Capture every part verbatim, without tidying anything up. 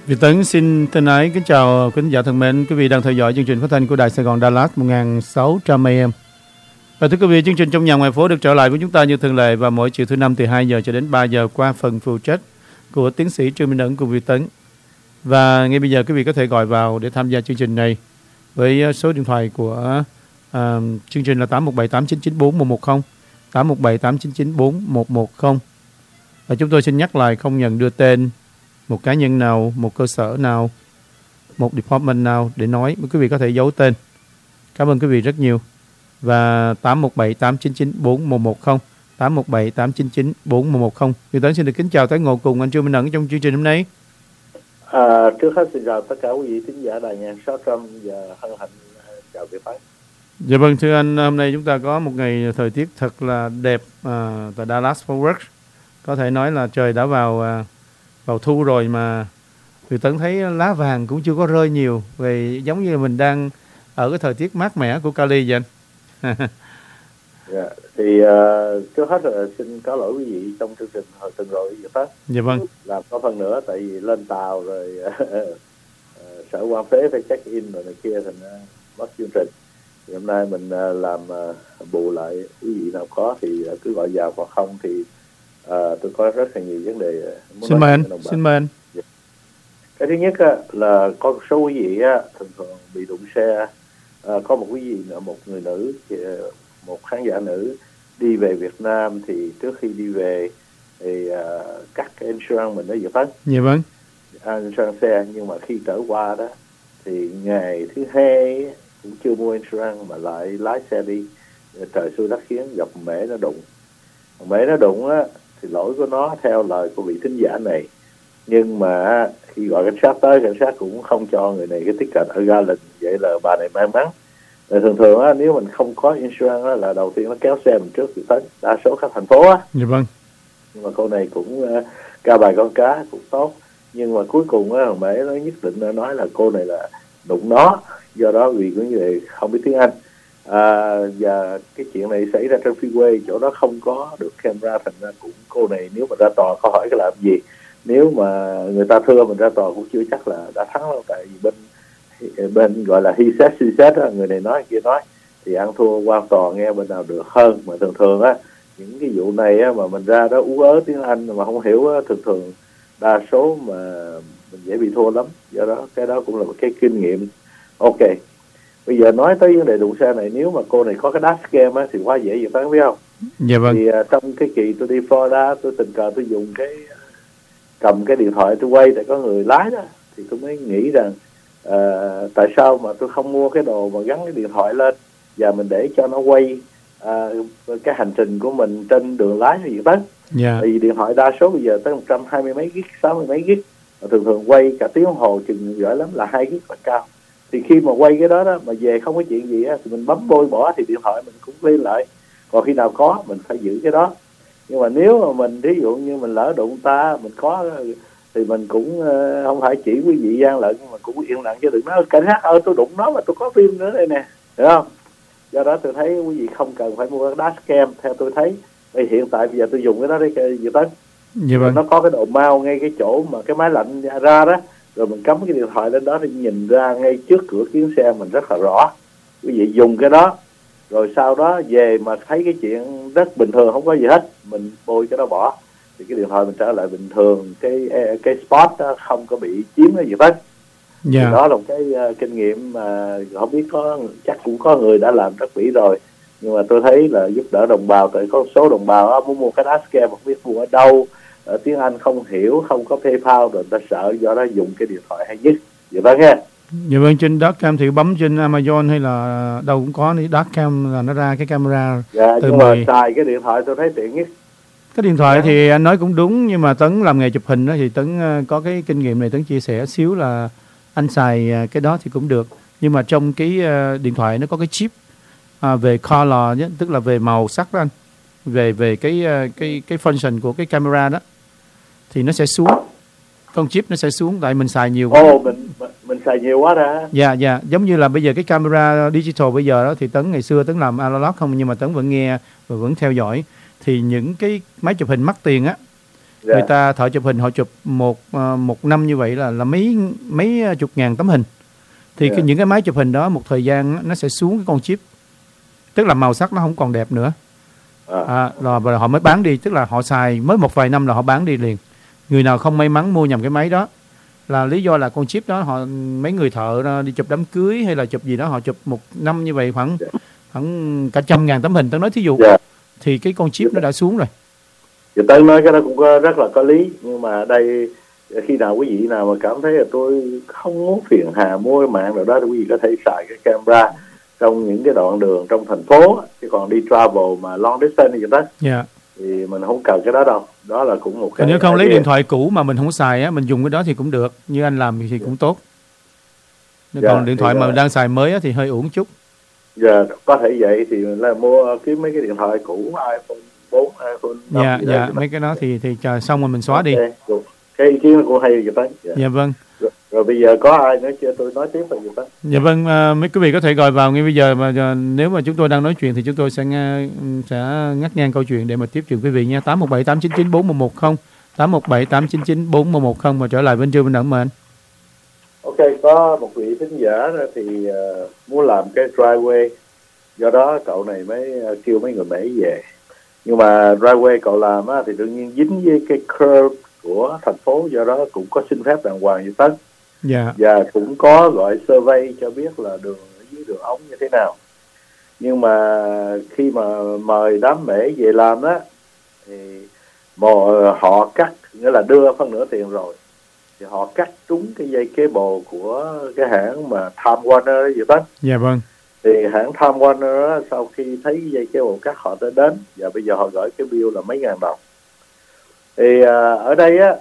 Việt Tấn xin thân ái kính chào quý khán giả thân mến, quý vị đang theo dõi chương trình phát thanh của Đài Sài Gòn Dallas một nghìn sáu trăm a em. Và thưa quý vị, chương trình Trong Nhà Ngoài Phố được trở lại với chúng ta như thường lệ vào mỗi chiều thứ năm từ hai giờ cho đến ba giờ qua phần phụ trách của tiến sĩ Trương Minh Ẩn cùng Việt Tấn. Và ngay bây giờ quý vị có thể gọi vào để tham gia chương trình này với số điện thoại của uh, chương trình là tám một bảy tám chín chín bốn một một không, tám một bảy tám chín chín bốn một một không. Và chúng tôi xin nhắc lại không nhận đưa tên một cá nhân nào, một cơ sở nào, một department nào để nói. Quý vị có thể giấu tên. Cảm ơn quý vị rất nhiều. Và tám một bảy tám chín chín bốn một một không, tám một bảy tám chín chín bốn một một không. Việt Tấn xin được kính chào tái ngộ cùng anh Trương Minh Ẩn trong chương trình hôm nay. À, trước hết xin chào tất cả quý vị thính giả Đài Nhạc sáu trăm và hân hạnh chào Việt Tấn. Dạ vâng, thưa anh, hôm nay chúng ta có một ngày thời tiết thật là đẹp à, tại Dallas Fort Worth. Có thể nói là trời đã vào à, vào thu rồi mà Việt Tấn thấy lá vàng cũng chưa có rơi nhiều, về giống như là mình đang ở cái thời tiết mát mẻ của Cali vậy anh. Dạ, thì uh, trước hết là xin có lỗi quý vị trong chương trình hồi tuần rồi Việt Tấn. Dạ vâng. Làm có phần nữa tại vì lên tàu rồi uh, sở quan phế phải check in rồi này kia thành uh, mất chương trình. Thì hôm nay mình uh, làm uh, bù lại, quý vị nào có thì uh, cứ gọi vào, hoặc không thì uh, tôi có rất là nhiều vấn đề. Uh, xin mời anh, xin mời anh. Dạ. Cái thứ nhất uh, là có một số quý vị uh, thường thường bị đụng xe. Uh, có một quý vị nữa, một người nữ, một khán giả nữ đi về Việt Nam thì trước khi đi về thì uh, cắt cái insurance mình đó Việt Tấn. Dạ vâng. À, insurance xe, nhưng mà khi trở qua đó thì ngày thứ hai cũng chưa mua insurance mà lại lái xe đi, trời xui đất khiến gặp mễ nó đụng. Mễ nó đụng á thì lỗi của nó theo lời của vị thính giả này, nhưng mà khi gọi cảnh sát tới, cảnh sát cũng không cho người này cái ticket ở Garland. Vậy là bà này may mắn. Rồi thường thường á, nếu mình không có insurance á, là đầu tiên nó kéo xe mình trước thì tới đa số các thành phố á. Dạ vâng. Nhưng mà cô này cũng uh, ca bài con cá cũng tốt, nhưng mà cuối cùng á, mẹ nó nhất định nói là cô này là đụng nó, do đó vì cái người không biết tiếng Anh. À, và cái chuyện này xảy ra trên freeway, chỗ đó không có được camera, thành ra cũng cô này nếu mà ra tòa có hỏi cái làm gì, nếu mà người ta thưa mình ra tòa cũng chưa chắc là đã thắng đâu, tại vì bên bên gọi là he said she said á, người này nói kia nói thì ăn thua qua tòa nghe bên nào được hơn. Mà thường thường á, những cái vụ này á, mà mình ra đó ú ớ tiếng Anh mà không hiểu á, thường thường đa số mà mình dễ bị thua lắm, do đó cái đó cũng là một cái kinh nghiệm. Ok, bây giờ nói tới vấn đề đụng xe này, nếu mà cô này có cái dashcam á thì quá dễ, gì phải biết không? Dạ vâng. Thì uh, trong cái kỳ tôi đi Florida, tôi tình cờ tôi dùng cái cầm cái điện thoại tôi quay, tại có người lái đó, thì tôi mới nghĩ rằng uh, tại sao mà tôi không mua cái đồ mà gắn cái điện thoại lên và mình để cho nó quay uh, cái hành trình của mình trên đường lái như vậy đó. Yeah. Tại vì điện thoại đa số bây giờ tới một trăm hai mươi mấy gig, sáu mươi mấy gig, thường thường quay cả tiếng đồng hồ chừng giỏi lắm là hai gig là cao. Thì khi mà quay cái đó đó mà về không có chuyện gì á, thì mình bấm bôi bỏ thì điện thoại mình cũng lên lại. Còn khi nào có mình phải giữ cái đó. Nhưng mà nếu mà mình ví dụ như mình lỡ đụng ta, mình có thì mình cũng uh, không phải chỉ quý vị gian lận, nhưng mà cũng yên lặng chứ đừng nói cảnh sát ơi tôi đụng nó mà tôi có phim nữa đây nè, hiểu không? Do đó tôi thấy quý vị không cần phải mua dashcam. Theo tôi thấy thì hiện tại bây giờ tôi dùng cái đó đấy gì tới. Dạ vâng. Nó có cái độ mau ngay cái chỗ mà cái máy lạnh ra đó, rồi mình cắm cái điện thoại lên đó thì nhìn ra ngay trước cửa kính xe mình rất là rõ. Quý vị dùng cái đó rồi sau đó về mà thấy cái chuyện rất bình thường, không có gì hết, mình bôi cái đó bỏ thì cái điện thoại mình trở lại bình thường, cái cái spot đó không có bị chiếm cái gì hết. Yeah. Đó là một cái uh, kinh nghiệm mà không biết có, chắc cũng có người đã làm rất kỹ rồi, nhưng mà tôi thấy là giúp đỡ đồng bào. Tại có số đồng bào đó, muốn mua cái dashcam không biết mua ở đâu, ở tiếng Anh không hiểu, không có PayPal rồi người ta sợ, do đó dùng cái điện thoại hay nhất. Vậy đó nghe. Dạ vâng, trên dashcam thì bấm trên Amazon hay là đâu cũng có, dashcam là nó ra cái camera. Dạ, từ nhưng mười... mà xài cái điện thoại tôi thấy tiện nhất. Cái điện thoại thì anh nói cũng đúng, nhưng mà Tấn làm nghề chụp hình đó thì Tấn có cái kinh nghiệm này, Tấn chia sẻ xíu là anh xài cái đó thì cũng được. Nhưng mà trong cái điện thoại nó có cái chip à, về color, tức là về màu sắc đó anh, về về cái cái cái function của cái camera đó thì nó sẽ xuống, con chip nó sẽ xuống, tại mình xài nhiều quá. Ồ, mình mình xài nhiều quá ra. Dạ dạ, giống như là bây giờ cái camera digital bây giờ đó, thì Tấn ngày xưa Tấn làm analog không, nhưng mà Tấn vẫn nghe và vẫn theo dõi. Thì những cái máy chụp hình mắc tiền á Dạ. Người ta thợ chụp hình họ chụp một ờ, một năm như vậy là là mấy mấy chục ngàn tấm hình. Thì Dạ. cái, những cái máy chụp hình đó một thời gian á, nó sẽ xuống cái con chip, tức là màu sắc nó không còn đẹp nữa. À. À, rồi và họ mới bán đi, tức là họ xài mới một vài năm là họ bán đi liền. Người nào không may mắn mua nhầm cái máy đó là lý do là con chip đó họ mấy người thợ đó đi chụp đám cưới hay là chụp gì đó, họ chụp một năm như vậy khoảng khoảng cả trăm ngàn tấm hình, tao nói thí dụ, Dạ. thì cái con chip nó đã xuống rồi. Thì Tân nói cái đó cũng có, rất là có lý, nhưng mà ở đây khi nào quý vị nào mà cảm thấy là tôi không muốn phiền hà mua mạng nào đó thì quý vị có thể xài cái camera trong những cái đoạn đường trong thành phố, chứ còn đi travel mà long distance gì đó Dạ. thì mình không cần cái đó đâu. Đó là cũng một Còn cái nếu không lấy idea. điện thoại cũ mà mình không xài á, mình dùng cái đó thì cũng được, như anh làm thì cũng tốt. Nếu Dạ, còn điện thoại thì mà là- đang xài mới á, thì hơi uổng chút. Giờ có thể vậy thì là mua kiếm mấy cái điện thoại cũ, iPhone bốn, iPhone năm Dạ, gì đó dạ, cho nó- mấy cái đó thì thì chờ xong rồi mình xóa đi. Ok, rồi. Cái ý kiến của hay vậy Tân. Dạ. Dạ vâng. Rồi, rồi bây giờ có ai nữa chưa, tôi nói tiếp là gì Tân. Dạ vâng, à, mấy quý vị có thể gọi vào ngay bây giờ, mà à, nếu mà chúng tôi đang nói chuyện thì chúng tôi sẽ nghe, sẽ ngắt ngang câu chuyện để mà tiếp chuyện quý vị nha. tám một bảy tám chín chín bốn một một không, tám một bảy tám chín chín bốn một một không, và trở lại bên Trưa Bình Đẳng mời anh. Ok, có một vị thính giả đó thì uh, muốn làm cái driveway, do đó cậu này mới uh, kêu mấy người Mỹ về. Nhưng mà driveway cậu làm á, thì đương nhiên dính với cái curve của thành phố, do đó cũng có xin phép đàng hoàng như tất. Dạ. Và cũng có gọi survey cho biết là đường ở dưới đường ống như thế nào. Nhưng mà khi mà mời đám Mễ về làm đó thì một, họ cắt, nghĩa là đưa phân nửa tiền rồi, thì họ cắt trúng cái dây cable của cái hãng mà Time Warner đó vậy đó. Dạ vâng. Thì hãng Time Warner đó, sau khi thấy dây cable cắt họ tới đến, và bây giờ họ gửi cái bill là mấy ngàn đồng. Thì à, ở đây á,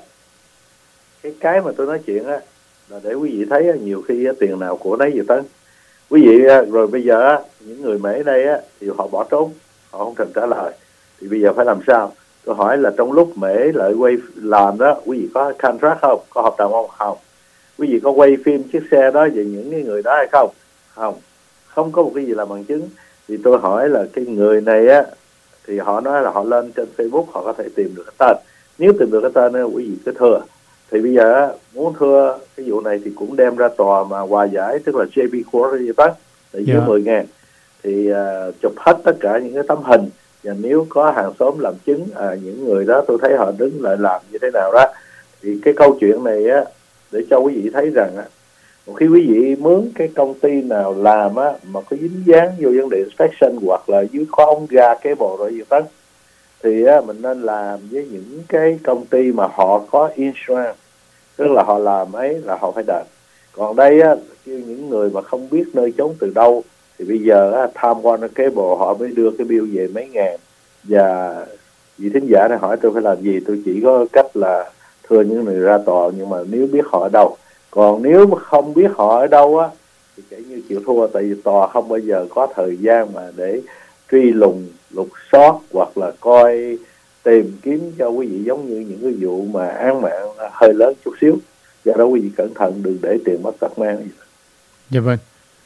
cái cái mà tôi nói chuyện á là để quý vị thấy á, nhiều khi á, tiền nào của đấy vậy đó. Quý vị á, rồi bây giờ á, những người Mễ đây á thì họ bỏ trốn, họ không thèm trả lời. Thì bây giờ phải làm sao? Tôi hỏi là trong lúc Mễ lại quay làm đó, quý vị có contract không? Có hợp đồng không? Không. Quý vị có quay phim chiếc xe đó về những cái người đó hay không? Không. Không có một cái gì làm bằng chứng. Thì tôi hỏi là cái người này á, thì họ nói là họ lên trên Facebook họ có thể tìm được cái tên. Nếu tìm được cái tên đó, quý vị cứ thưa. Thì bây giờ á, muốn thưa cái vụ này thì cũng đem ra tòa mà hòa giải, tức là J P Court gì đó, để dưới Dạ. mười ngàn. Thì uh, chụp hết tất cả những cái tấm hình, và nếu có hàng xóm làm chứng, à, những người đó tôi thấy họ đứng lại làm như thế nào đó. Thì cái câu chuyện này á, để cho quý vị thấy rằng á, một khi quý vị mướn cái công ty nào làm á mà có dính dáng vô vấn đề inspection, hoặc là dưới có ống ga cái bộ rồi gì đó, thì á, mình nên làm với những cái công ty mà họ có insurance, tức là họ làm ấy là họ phải đền. Còn đây á, kêu những người mà không biết nơi trốn từ đâu, thì bây giờ á, Time Warner Cable họ mới đưa cái bill về mấy ngàn. Và vị thính giả này hỏi tôi phải làm gì, tôi chỉ có cách là thưa những người ra tòa, nhưng mà nếu biết họ ở đâu. Còn nếu mà không biết họ ở đâu á, thì kể như chịu thua, tại vì tòa không bao giờ có thời gian mà để truy lùng, lục soát hoặc là coi tìm kiếm cho quý vị, giống như những cái vụ mà án mạng hơi lớn chút xíu. Do đó quý vị cẩn thận, đừng để tiền mất tật mang. Dạ vâng.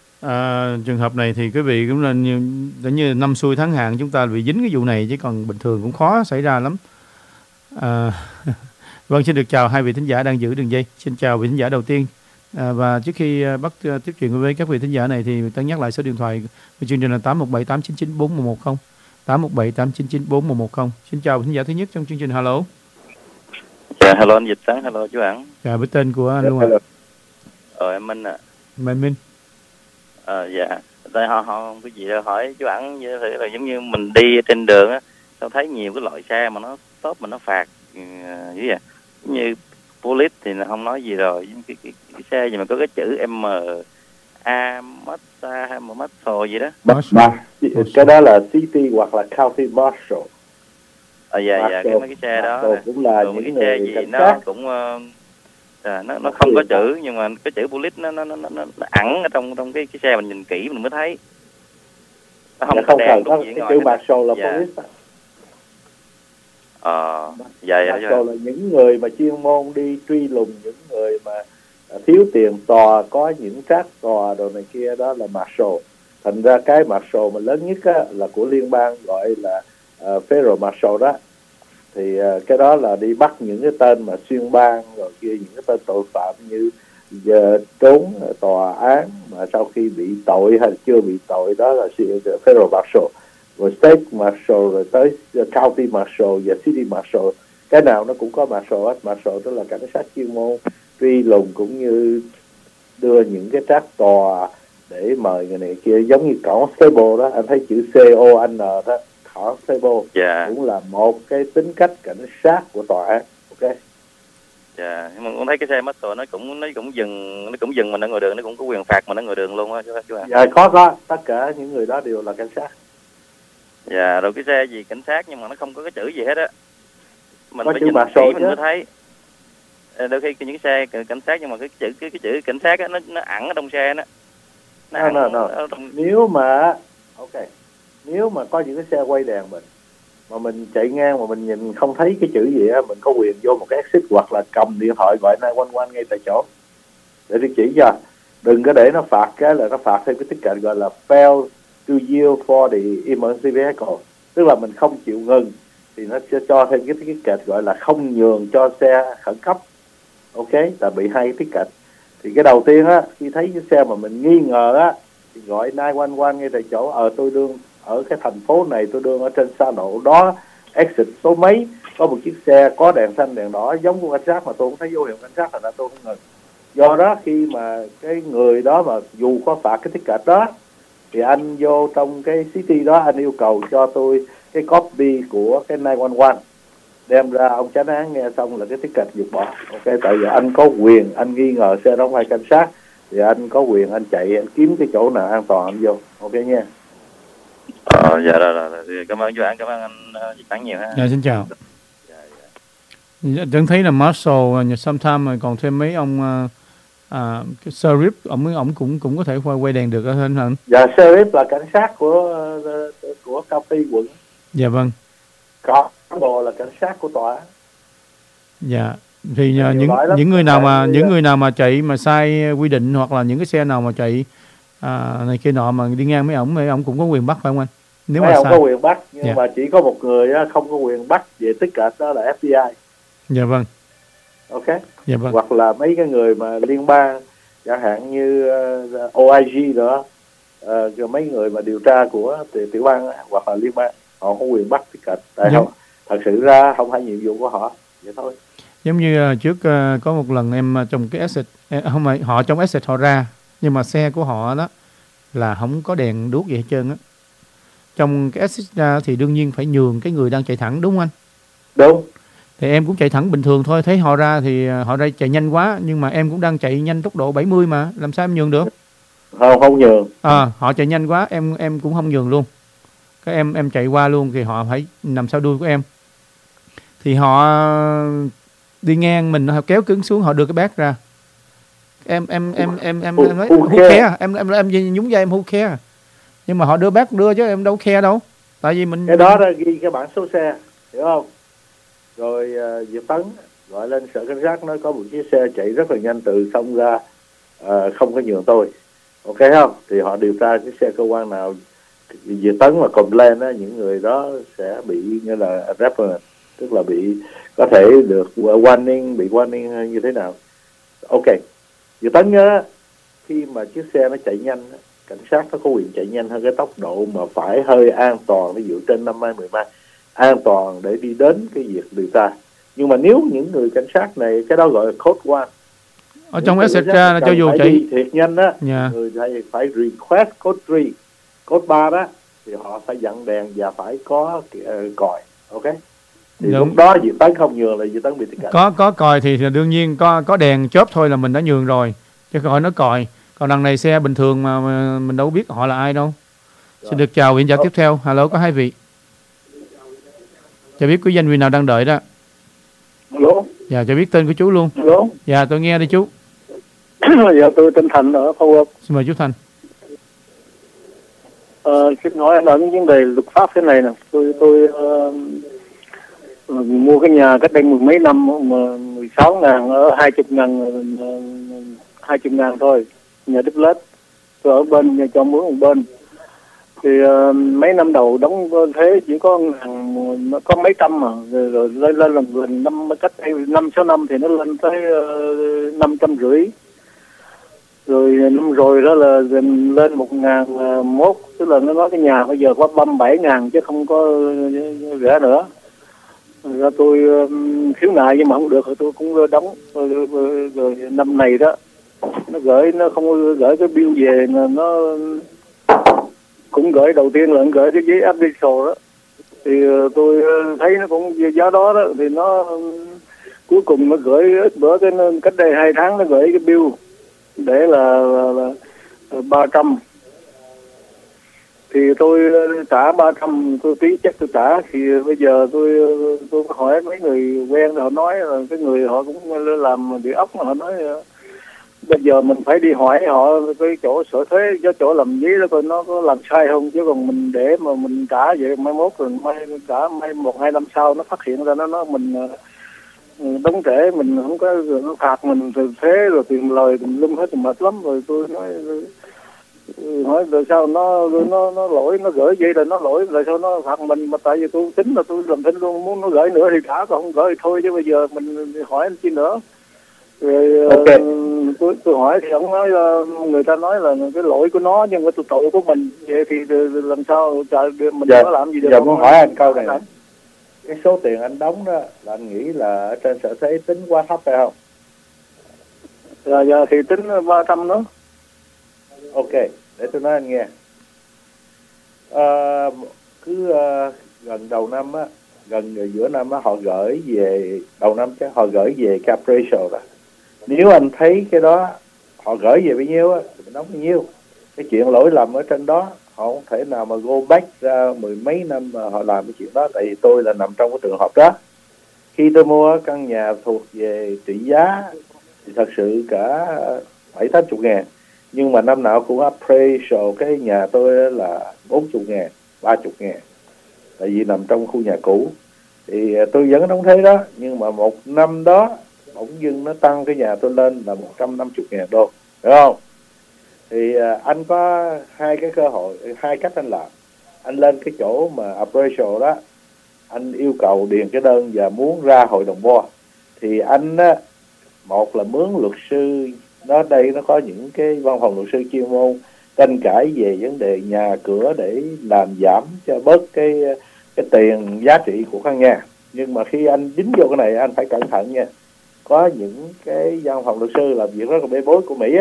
À, trường hợp này thì quý vị cũng nên như, như năm xuôi tháng hạn chúng ta bị dính cái vụ này, chứ còn bình thường cũng khó xảy ra lắm. À, vâng, xin được chào hai vị thính giả đang giữ đường dây. Xin chào vị thính giả đầu tiên. À, và trước khi bắt uh, tiếp chuyện với các vị thính giả này thì tôi nhắc lại số điện thoại của chương trình là tám một bảy tám chín chín bốn một một không, tám một bảy tám chín chín bốn một một không. Xin chào thính giả thứ nhất trong chương trình. Hello. Dạ, hello anh Dịch Tấn, hello chú Ẩn. Dạ, với tên của anh luôn ạ. Hello. Ờ, em Minh ạ. À. Minh Minh. Ờ, dạ. Tại họ họ cái gì đó hỏi chú Ẩn như thế là giống như mình đi trên đường á, tao thấy nhiều cái loại xe mà nó stop mà nó phạt uh, như vậy. Như police thì không nói gì rồi, cái, cái, cái xe gì mà có cái chữ M A Mazda hay một Mazda gì đó. Mà, mà, cái đó là city hoặc là county marshal. Ờ, dạ, dạ, cái mấy cái xe đó cũng là những những cái xe người gì cảnh nó sát. cũng uh, à, nó nó không có chữ, nhưng mà cái chữ police nó nó nó nó, nó ẩn ở trong trong cái cái xe, mình nhìn kỹ mình mới thấy. Nó không, Dạ, có không đèn cần, đúc gì cái ngoài chữ hết. marshal là Dạ. police. Ờ, dạ, dạ, dạ. Marshal là những người mà chuyên môn đi truy lùng những người mà thiếu tiền tòa, có những trác tòa đồ này kia, đó là marshal. Thành ra cái marshal mà lớn nhất á, là của liên bang gọi là uh, federal marshal đó. thì uh, cái đó là đi bắt những cái tên mà xuyên bang rồi kia, những cái tên tội phạm như giờ trốn tòa án mà sau khi bị tội hay chưa bị tội, đó là federal marshal, rồi state marshal, rồi tới county marshal và city marshal. Cái nào nó cũng có marshal hết. Marshal tức là cảnh sát chuyên môn truy lùng cũng như đưa những cái trác tòa để mời người này kia, giống như constable đó, anh thấy chữ C O N đó, constable, yeah. cũng là một cái tính cách cảnh sát của tòa án. Ok. Dạ, nhưng mà con thấy cái xe Marshall nó cũng nó cũng dừng nó cũng dừng mình ở ngoài đường, nó cũng có quyền phạt mình ở ngoài đường luôn á chú chú ạ. Dạ có có, tất cả những người đó đều là cảnh sát. Dạ, rồi cái xe gì cảnh sát nhưng mà nó không có cái chữ gì hết á. Mình có phải chữ nhìn Marshall kỹ mình mới thấy. Đôi khi những cái xe cảnh sát nhưng mà cái chữ cái, cái chữ cảnh sát á nó nó ẩn ở trong xe đó. Nó no, no, no. Ở trong... Nếu mà ok, nếu mà có những cái xe quay đèn mình mà mình chạy ngang mà mình nhìn không thấy cái chữ gì á, mình có quyền vô một cái exit hoặc là cầm điện thoại gọi nine one one ngay tại chỗ để đi chỉ cho. Đừng có để nó phạt cái là nó phạt thêm cái ticket gọi là fail to yield for the emergency vehicle, tức là mình không chịu ngừng thì nó sẽ cho thêm cái ticket gọi là không nhường cho xe khẩn cấp. Ok, là bị hai cái ticket. Thì cái đầu tiên á, khi thấy cái xe mà mình nghi ngờ á thì gọi nine one one ngay tại chỗ. Ở tôi đương ở cái thành phố này, tôi đương ở trên xa lộ đó, exit số mấy có một chiếc xe có đèn xanh đèn đỏ giống của cảnh sát mà tôi không thấy dấu hiệu cảnh sát, là đã tôi không ngừng. Do đó khi mà cái người đó mà dù có phạt cái ticket đó thì anh vô trong cái city đó, anh yêu cầu cho tôi cái copy của cái nine one one đem ra, ông chánh án nghe xong là cái ticket dược bỏ. Ok, tại vì anh có quyền, anh nghi ngờ xe đó không phải cảnh sát thì anh có quyền anh chạy, anh kiếm cái chỗ nào an toàn anh vô. Ok nha. Ờ, dạ rồi, rồi, rồi. Cảm ơn chú An, cảm ơn anh uh, Tấn nhiều ha. Dạ, xin chào. Dạ, dạ. Tấn thấy là Marshall, sometimes còn thêm mấy ông uh, uh, cái sheriff, ông ông cũng cũng có thể quay quay đèn được ở hơn hả? Dạ, sheriff là cảnh sát của uh, của county quận. Dạ vâng. Có bộ là cảnh sát của tòa. Dạ. Thì uh, những những người nào mà những người nào mà chạy mà sai quy định hoặc là những cái xe nào mà chạy à, này kia nọ mà đi ngang mấy ổng, mấy ổng cũng có quyền bắt phải không anh? Nếu mấy mà ông sai. Có quyền bắt nhưng yeah. mà chỉ có một người á, không có quyền bắt về tất cả, đó là F B I. Dạ vâng. Ok. Dạ vâng. Hoặc là mấy cái người mà liên bang chẳng hạn như uh, O I G đó, uh, mấy người mà điều tra của tiểu bang hoặc là liên bang, họ có quyền bắt tất cả. Tại không, thật sự ra không phải nhiệm vụ của họ, vậy thôi. Giống như uh, trước uh, có một lần em uh, trong cái exit, uh, không phải họ trong exit họ ra, nhưng mà xe của họ đó là không có đèn đuốc gì hết trơn á. Trong cái exit ra thì đương nhiên phải nhường cái người đang chạy thẳng, đúng không anh? Đúng. Thì em cũng chạy thẳng bình thường thôi, thấy họ ra thì họ ra chạy nhanh quá, nhưng mà em cũng đang chạy nhanh tốc độ bảy mươi mà, làm sao em nhường được? Không, không nhường. À, họ chạy nhanh quá, em em cũng không nhường luôn. Cái em em chạy qua luôn thì họ phải nằm sau đuôi của em. Thì họ đi ngang mình, họ kéo cứng xuống, họ đưa cái bát ra. Em em em em em em nói who care, em em em nhúng vai em who care. Nhưng mà họ đưa bác đưa chứ em đâu care đâu. Tại vì mình cái đó ra ghi cái bảng số xe, hiểu không? Rồi uh, Diệp Tấn gọi lên sở cảnh sát nói có một chiếc xe chạy rất là nhanh từ sông ra, uh, không có nhường tôi. Ok không? Thì họ điều tra cái xe cơ quan nào Diệp Tấn mà complain á, những người đó sẽ bị như là reprimand, tức là bị có thể được warning, bị warning như thế nào. Ok. Diệp Tấn nhớ khi mà chiếc xe nó chạy nhanh, cảnh sát nó có quyền chạy nhanh hơn cái tốc độ mà phải hơi an toàn, ví dụ trên năm mươi mười mai, an toàn để đi đến cái việc điều tra. Nhưng mà nếu những người cảnh sát này, cái đó gọi là code one, ở trong exit ra là cho dù chạy thiệt nhanh á, yeah. người phải, phải request code three, code ba đó thì họ phải dặn đèn và phải có uh, còi. Ok. Thì đúng. Lúc đó Diệp Tấn không nhường là Diệp Tấn bị ticket. Có có còi thì đương nhiên có có đèn chớp thôi là mình đã nhường rồi, chứ khỏi nó còi. Còn đằng này xe bình thường mà, mà mình đâu biết họ là ai đâu. Rồi. Xin được chào viện giả tiếp theo. Hello, có hai vị. Cho biết quý danh vị nào đang đợi đó. Hello. Dạ, cho biết tên của chú luôn. Hello. Dạ, tôi nghe đi chú. Dạ, tôi tên Thành ở Phú Quốc. Xin mời chú Thành. Ờ, xin hỏi anh ở những vấn đề luật pháp thế này nè. Tôi tôi uh, uh, mua cái nhà cách đây mười mấy năm mà mười sáu ngàn ở hai mươi ngàn, hai mươi ngàn thôi. Nhà duplex. Tôi ở bên nhà cho mướn một bên. Thì uh, mấy năm đầu đóng thế chỉ có ngàn, có mấy trăm mà rồi, rồi lên lên lần gần năm cách đây năm sáu năm thì nó lên tới uh, năm trăm rưỡi, rồi năm rồi đó là lên một ngàn mốt, tức là nó nói cái nhà bây giờ có ba mươi bảy ngàn chứ không có rẻ nữa. Rồi tôi um, khiếu nại nhưng mà không được rồi tôi cũng đóng rồi, rồi, rồi, rồi năm này đó nó gửi, nó không gửi cái bill về, nó cũng gửi đầu tiên là gửi cái giấy appraisal đó, thì tôi thấy nó cũng giá đó đó, thì nó cuối cùng nó gửi ít bữa cái cách đây hai tháng nó gửi cái bill để là, là, là ba trăm, thì tôi trả ba trăm, tôi tí chắc tôi trả. Thì bây giờ tôi tôi có hỏi mấy người quen họ nói là cái người họ cũng làm địa ốc, họ nói bây giờ mình phải đi hỏi họ cái chỗ sở thuế, cái chỗ làm giấy đó coi nó có làm sai không, chứ còn mình để mà mình trả vậy mai mốt rồi mai trả mai một hai năm sau nó phát hiện ra nó nó mình đóng trễ, mình không có, nó phạt mình từ thuế rồi tiền lời tùm lum hết, mệt lắm. Rồi tôi nói hỏi tại sao nó nó nó lỗi, nó gửi vậy là nó lỗi, tại sao nó phạt mình, mà tại vì tôi tính là tôi làm thinh luôn, muốn nó gửi nữa thì trả, còn không gửi thì thôi, chứ bây giờ mình hỏi anh chi nữa. Rồi okay. uh, tôi, tôi hỏi thì ông nói uh, người ta nói là cái lỗi của nó nhưng mà tôi tội của mình, vậy thì làm sao trời, mình dạ, có làm gì được. Giờ muốn hỏi anh câu này, này, cái số tiền anh đóng đó là anh nghĩ là ở trên sở thuế tính quá thấp phải không? Dạ, dạ thì tính ba trăm đó. Ok, để tôi nói anh nghe. À, cứ uh, gần đầu năm á, gần giữa năm á, họ gửi về đầu năm chứ họ gửi về cap ratio rồi. Nếu anh thấy cái đó họ gửi về bao nhiêu á thì mình đóng bao nhiêu. Cái chuyện lỗi lầm ở trên đó họ không thể nào mà go back ra mười mấy năm mà họ làm cái chuyện đó, tại vì tôi là nằm trong cái trường hợp đó. Khi tôi mua căn nhà thuộc về trị giá thì thật sự cả bảy tám chục ngàn, nhưng mà năm nào cũng appraisal cái nhà tôi là bốn chục ngàn, ba chục ngàn, tại vì nằm trong khu nhà cũ. Thì tôi vẫn đóng thế đó, nhưng mà một năm đó bỗng dưng nó tăng cái nhà tôi lên là một trăm năm mươi ngàn đô, đúng không? Thì à, anh có hai cái cơ hội, hai cách anh làm. Anh lên cái chỗ mà appraisal đó, anh yêu cầu điền cái đơn và muốn ra hội đồng bo. Thì anh á, một là mướn luật sư, nó đây nó có những cái văn phòng luật sư chuyên môn tranh cãi về vấn đề nhà cửa để làm giảm cho bớt cái cái tiền giá trị của căn nhà. Nhưng mà khi anh dính vô cái này anh phải cẩn thận nha. Có những cái văn phòng luật sư làm việc rất là bê bối của Mỹ á,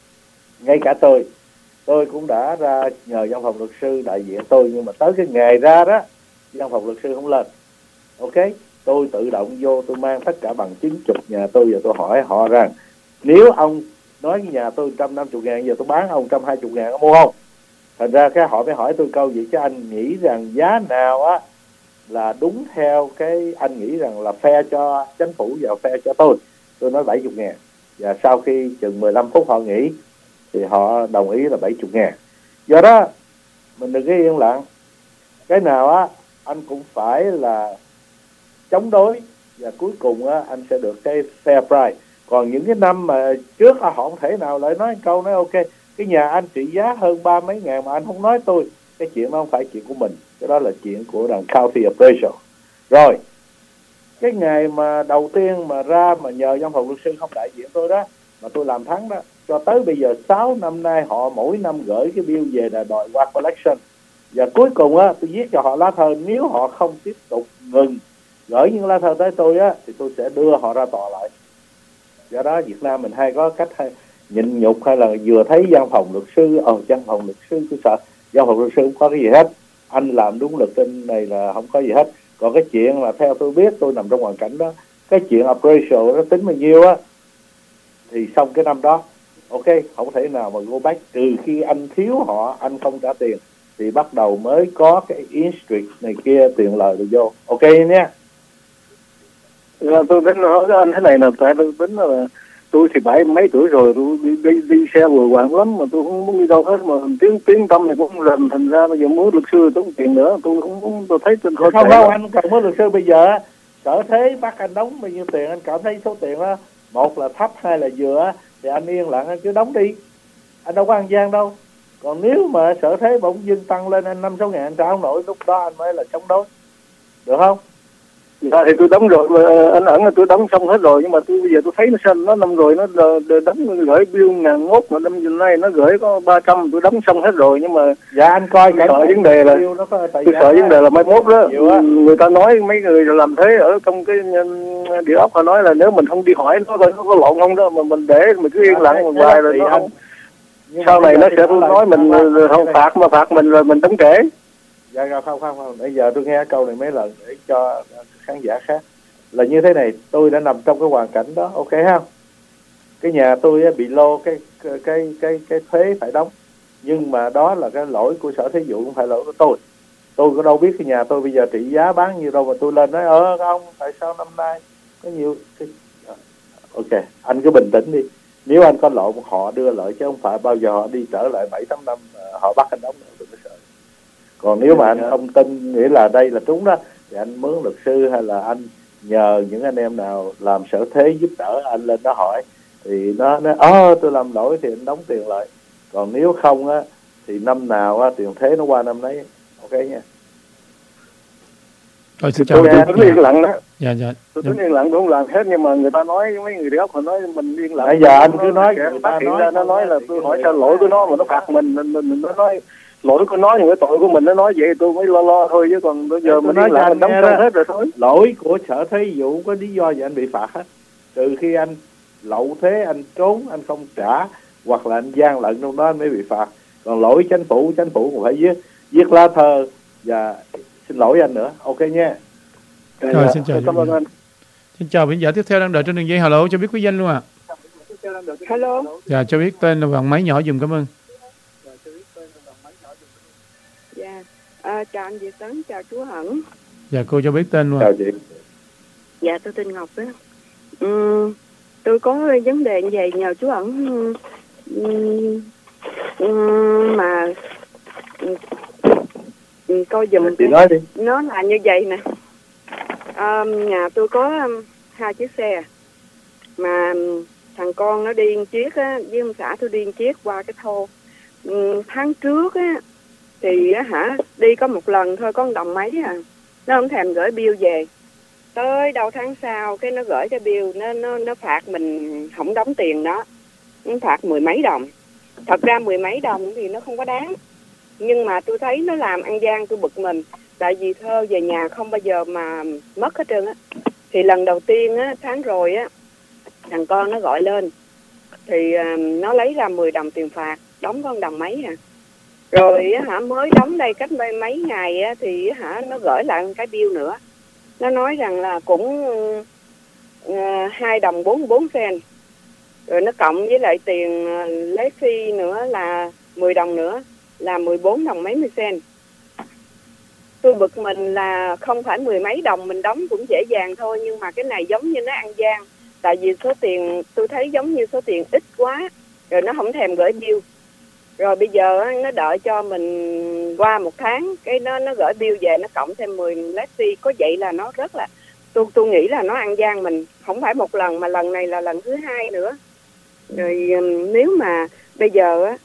ngay cả tôi tôi cũng đã ra nhờ văn phòng luật sư đại diện tôi, nhưng mà tới cái ngày ra đó văn phòng luật sư không lên. Ok, tôi tự động vô, tôi mang tất cả bằng chứng chụp nhà tôi và tôi hỏi họ rằng nếu ông nói cái nhà tôi một trăm năm mươi ngàn, giờ tôi bán ông một trăm hai mươi ngàn, ông mua không? Thành ra cái họ mới hỏi tôi câu gì, chứ anh nghĩ rằng giá nào á là đúng theo cái anh nghĩ rằng là fair cho chính phủ và fair cho tôi. Tôi nói bảy mươi ngàn, và sau khi chừng mười lăm phút họ nghĩ thì họ đồng ý là bảy mươi ngàn. Do đó mình đừng có yên lặng, cái nào á anh cũng phải là chống đối, và cuối cùng á anh sẽ được cái fair price. Còn những cái năm mà trước họ không thể nào lại nói câu nói ok, cái nhà anh trị giá hơn ba mấy ngàn mà anh không nói tôi, cái chuyện đó không phải chuyện của mình, cái đó là chuyện của đảng county appraisal. Rồi cái ngày mà đầu tiên mà ra mà nhờ văn phòng luật sư không đại diện tôi đó mà tôi làm thắng đó, cho tới bây giờ sáu năm nay họ mỗi năm gửi cái bill về là đòi qua collection, và cuối cùng á tôi viết cho họ lá thơ, nếu họ không tiếp tục ngừng gửi những lá thơ tới tôi á thì tôi sẽ đưa họ ra tòa lại. Do đó Việt Nam mình hay có cách hay nhịn nhục, hay là vừa thấy văn phòng luật sư, ờ văn phòng luật sư tôi sợ, văn phòng luật sư không có cái gì hết, anh làm đúng luật trên này là không có gì hết. Còn cái chuyện là theo tôi biết, tôi nằm trong hoàn cảnh đó, cái chuyện appraisal nó tính bao nhiêu á thì xong cái năm đó, ok, không thể nào mà go back, trừ khi anh thiếu họ, anh không trả tiền thì bắt đầu mới có cái instruct này kia, tiền lời được vô. Ok nhé. Dạ, tôi tính nói với anh thế này là tại tôi tính là tôi thì bảy mấy tuổi rồi, tôi đi, đi, đi xe vừa quạng lắm mà tôi không muốn đi đâu hết, mà tiếng tiếng tâm này cũng không rành, thành ra bây giờ muốn luật sư tốn tiền nữa, tôi không muốn, tôi thấy tôi không không, không anh cần muốn luật sư. Bây giờ sở thuế bắt anh đóng bao nhiêu tiền, anh cảm thấy số tiền đó một là thấp hai là vừa thì anh yên lặng anh cứ đóng đi, anh đâu có ăn gian đâu. Còn nếu mà sở thế bỗng dưng tăng lên anh năm sáu ngàn anh trả không nổi, lúc đó anh mới là chống đối, được không? Dạ thì tôi đóng rồi, anh ẩn là tôi đóng xong hết rồi, nhưng mà tôi bây giờ tôi thấy nó xanh nó năm rồi, nó đóng gửi bill ngàn ngốt mà năm nay nó gửi có ba trăm, tôi đóng xong hết rồi, nhưng mà dạ anh coi tôi sợ vấn đề là nó có tôi sợ vấn đề là mai mốt đó người ta nói mấy người làm thế ở trong cái địa ốc, họ nói là nếu mình không đi hỏi nó coi nó có lộn không đó, mà mình để mình cứ yên lặng một vài rồi nó không, sau này nó sẽ nói mình không phạt mà phạt mình rồi mình đóng trễ. Dạ không không không, bây giờ tôi nghe câu này mấy lần để cho khán giả khác là như thế này, tôi đã nằm trong cái hoàn cảnh đó, ok không? Cái nhà tôi bị lô cái cái cái cái thuế phải đóng, nhưng mà đó là cái lỗi của sở thế vụ, không phải lỗi của tôi. Tôi có đâu biết cái nhà tôi bây giờ trị giá bán nhiêu đâu mà tôi lên nói ờ không, tại sao năm nay có nhiều cái... Ok, anh cứ bình tĩnh đi. Nếu anh có lỗi họ đưa lợi, chứ không phải bao giờ họ đi trở lại bảy tám năm họ bắt anh đóng, đừng có sợ. Còn nếu mà anh không tin nghĩa là đây là trúng đó, thì anh mướn luật sư hay là anh nhờ những anh em nào làm sở thế giúp đỡ anh lên đó hỏi, thì nó nói ơ tôi làm lỗi thì anh đóng tiền lại. Còn nếu không á thì năm nào á tiền thế nó qua năm đấy, ok nha. Rồi, xin chào. Tôi tính yên lặng đó. Dạ dạ. Tôi tính yên lặng, tôi không làm hết, nhưng mà người ta nói, mấy người đi ốc họ nói mình yên lặng. Bây giờ anh cứ nói, người ta nói, ra, nó nói là tôi hỏi sao lỗi của nó mà nó phạt mình, mình, mình, mình nó nói lỗi của nó, nhưng cái tội của mình nó nói vậy tôi mới lo lo thôi, chứ còn bây giờ mình yên lặng mình đóng xong hết rồi thôi. Lỗi của sở thế vụ có lý do gì anh bị phạt hết, trừ khi anh lậu thế, anh trốn, anh không trả, hoặc là anh gian lận trong đó anh mới bị phạt. Còn lỗi chính phủ, chính phủ cũng phải viết viết lá thơ và xin lỗi anh nữa, ok nha. Rồi, dạ, xin chào. Cảm ơn anh. Xin chào khán giả tiếp theo đang đợi trên đường dây. Hello, cho biết quý danh luôn ạ. À. Hello. Dạ, cho biết tên và máy nhỏ dùm, cảm ơn. Dạ, à, chào anh Việt Tấn, chào chú Hận. Dạ, cô cho biết tên luôn. Chào chị. Dạ, tôi tên Ngọc á. Ừ, tôi có vấn đề như vậy nhờ chú Hận. Ừ, ừ, mà ừ, coi dùm. Chị nói đi. Nó là như vậy nè. À, nhà tôi có um, hai chiếc xe, mà um, thằng con nó đi một chiếc á, với ông xã tôi đi một chiếc qua cái thô. Um, tháng trước á thì á, hả đi có một lần thôi, có một đồng mấy à, nó không thèm gửi bill về. Tới đầu tháng sau cái nó gửi cái bill, nó nó nó phạt mình không đóng tiền đó, nó phạt mười mấy đồng. Thật ra mười mấy đồng thì nó không có đáng, nhưng mà tôi thấy nó làm ăn gian, tôi bực mình. Tại vì thơ về nhà không bao giờ mà mất hết trơn á. Thì lần đầu tiên á, tháng rồi á, thằng con nó gọi lên thì uh, nó lấy ra mười đồng tiền phạt, đóng con đồng mấy à. Rồi á, hả mới đóng đây cách mấy, mấy ngày á, thì hả nó gửi lại cái bill nữa. Nó nói rằng là cũng hai uh, đồng bốn mươi bốn sen. Rồi nó cộng với lại tiền uh, lấy phi nữa là mười đồng nữa, là mười bốn đồng mấy mươi sen. Tôi bực mình là không phải mười mấy đồng mình đóng cũng dễ dàng thôi, nhưng mà cái này giống như nó ăn gian. Tại vì số tiền tôi thấy giống như số tiền ít quá, rồi nó không thèm gửi bill. Rồi bây giờ nó đợi cho mình qua một tháng, cái nó nó gửi bill về, nó cộng thêm mười lát fee. Có vậy là nó rất là, tôi tôi nghĩ là nó ăn gian mình, không phải một lần mà lần này là lần thứ hai nữa. Rồi nếu mà bây giờ á,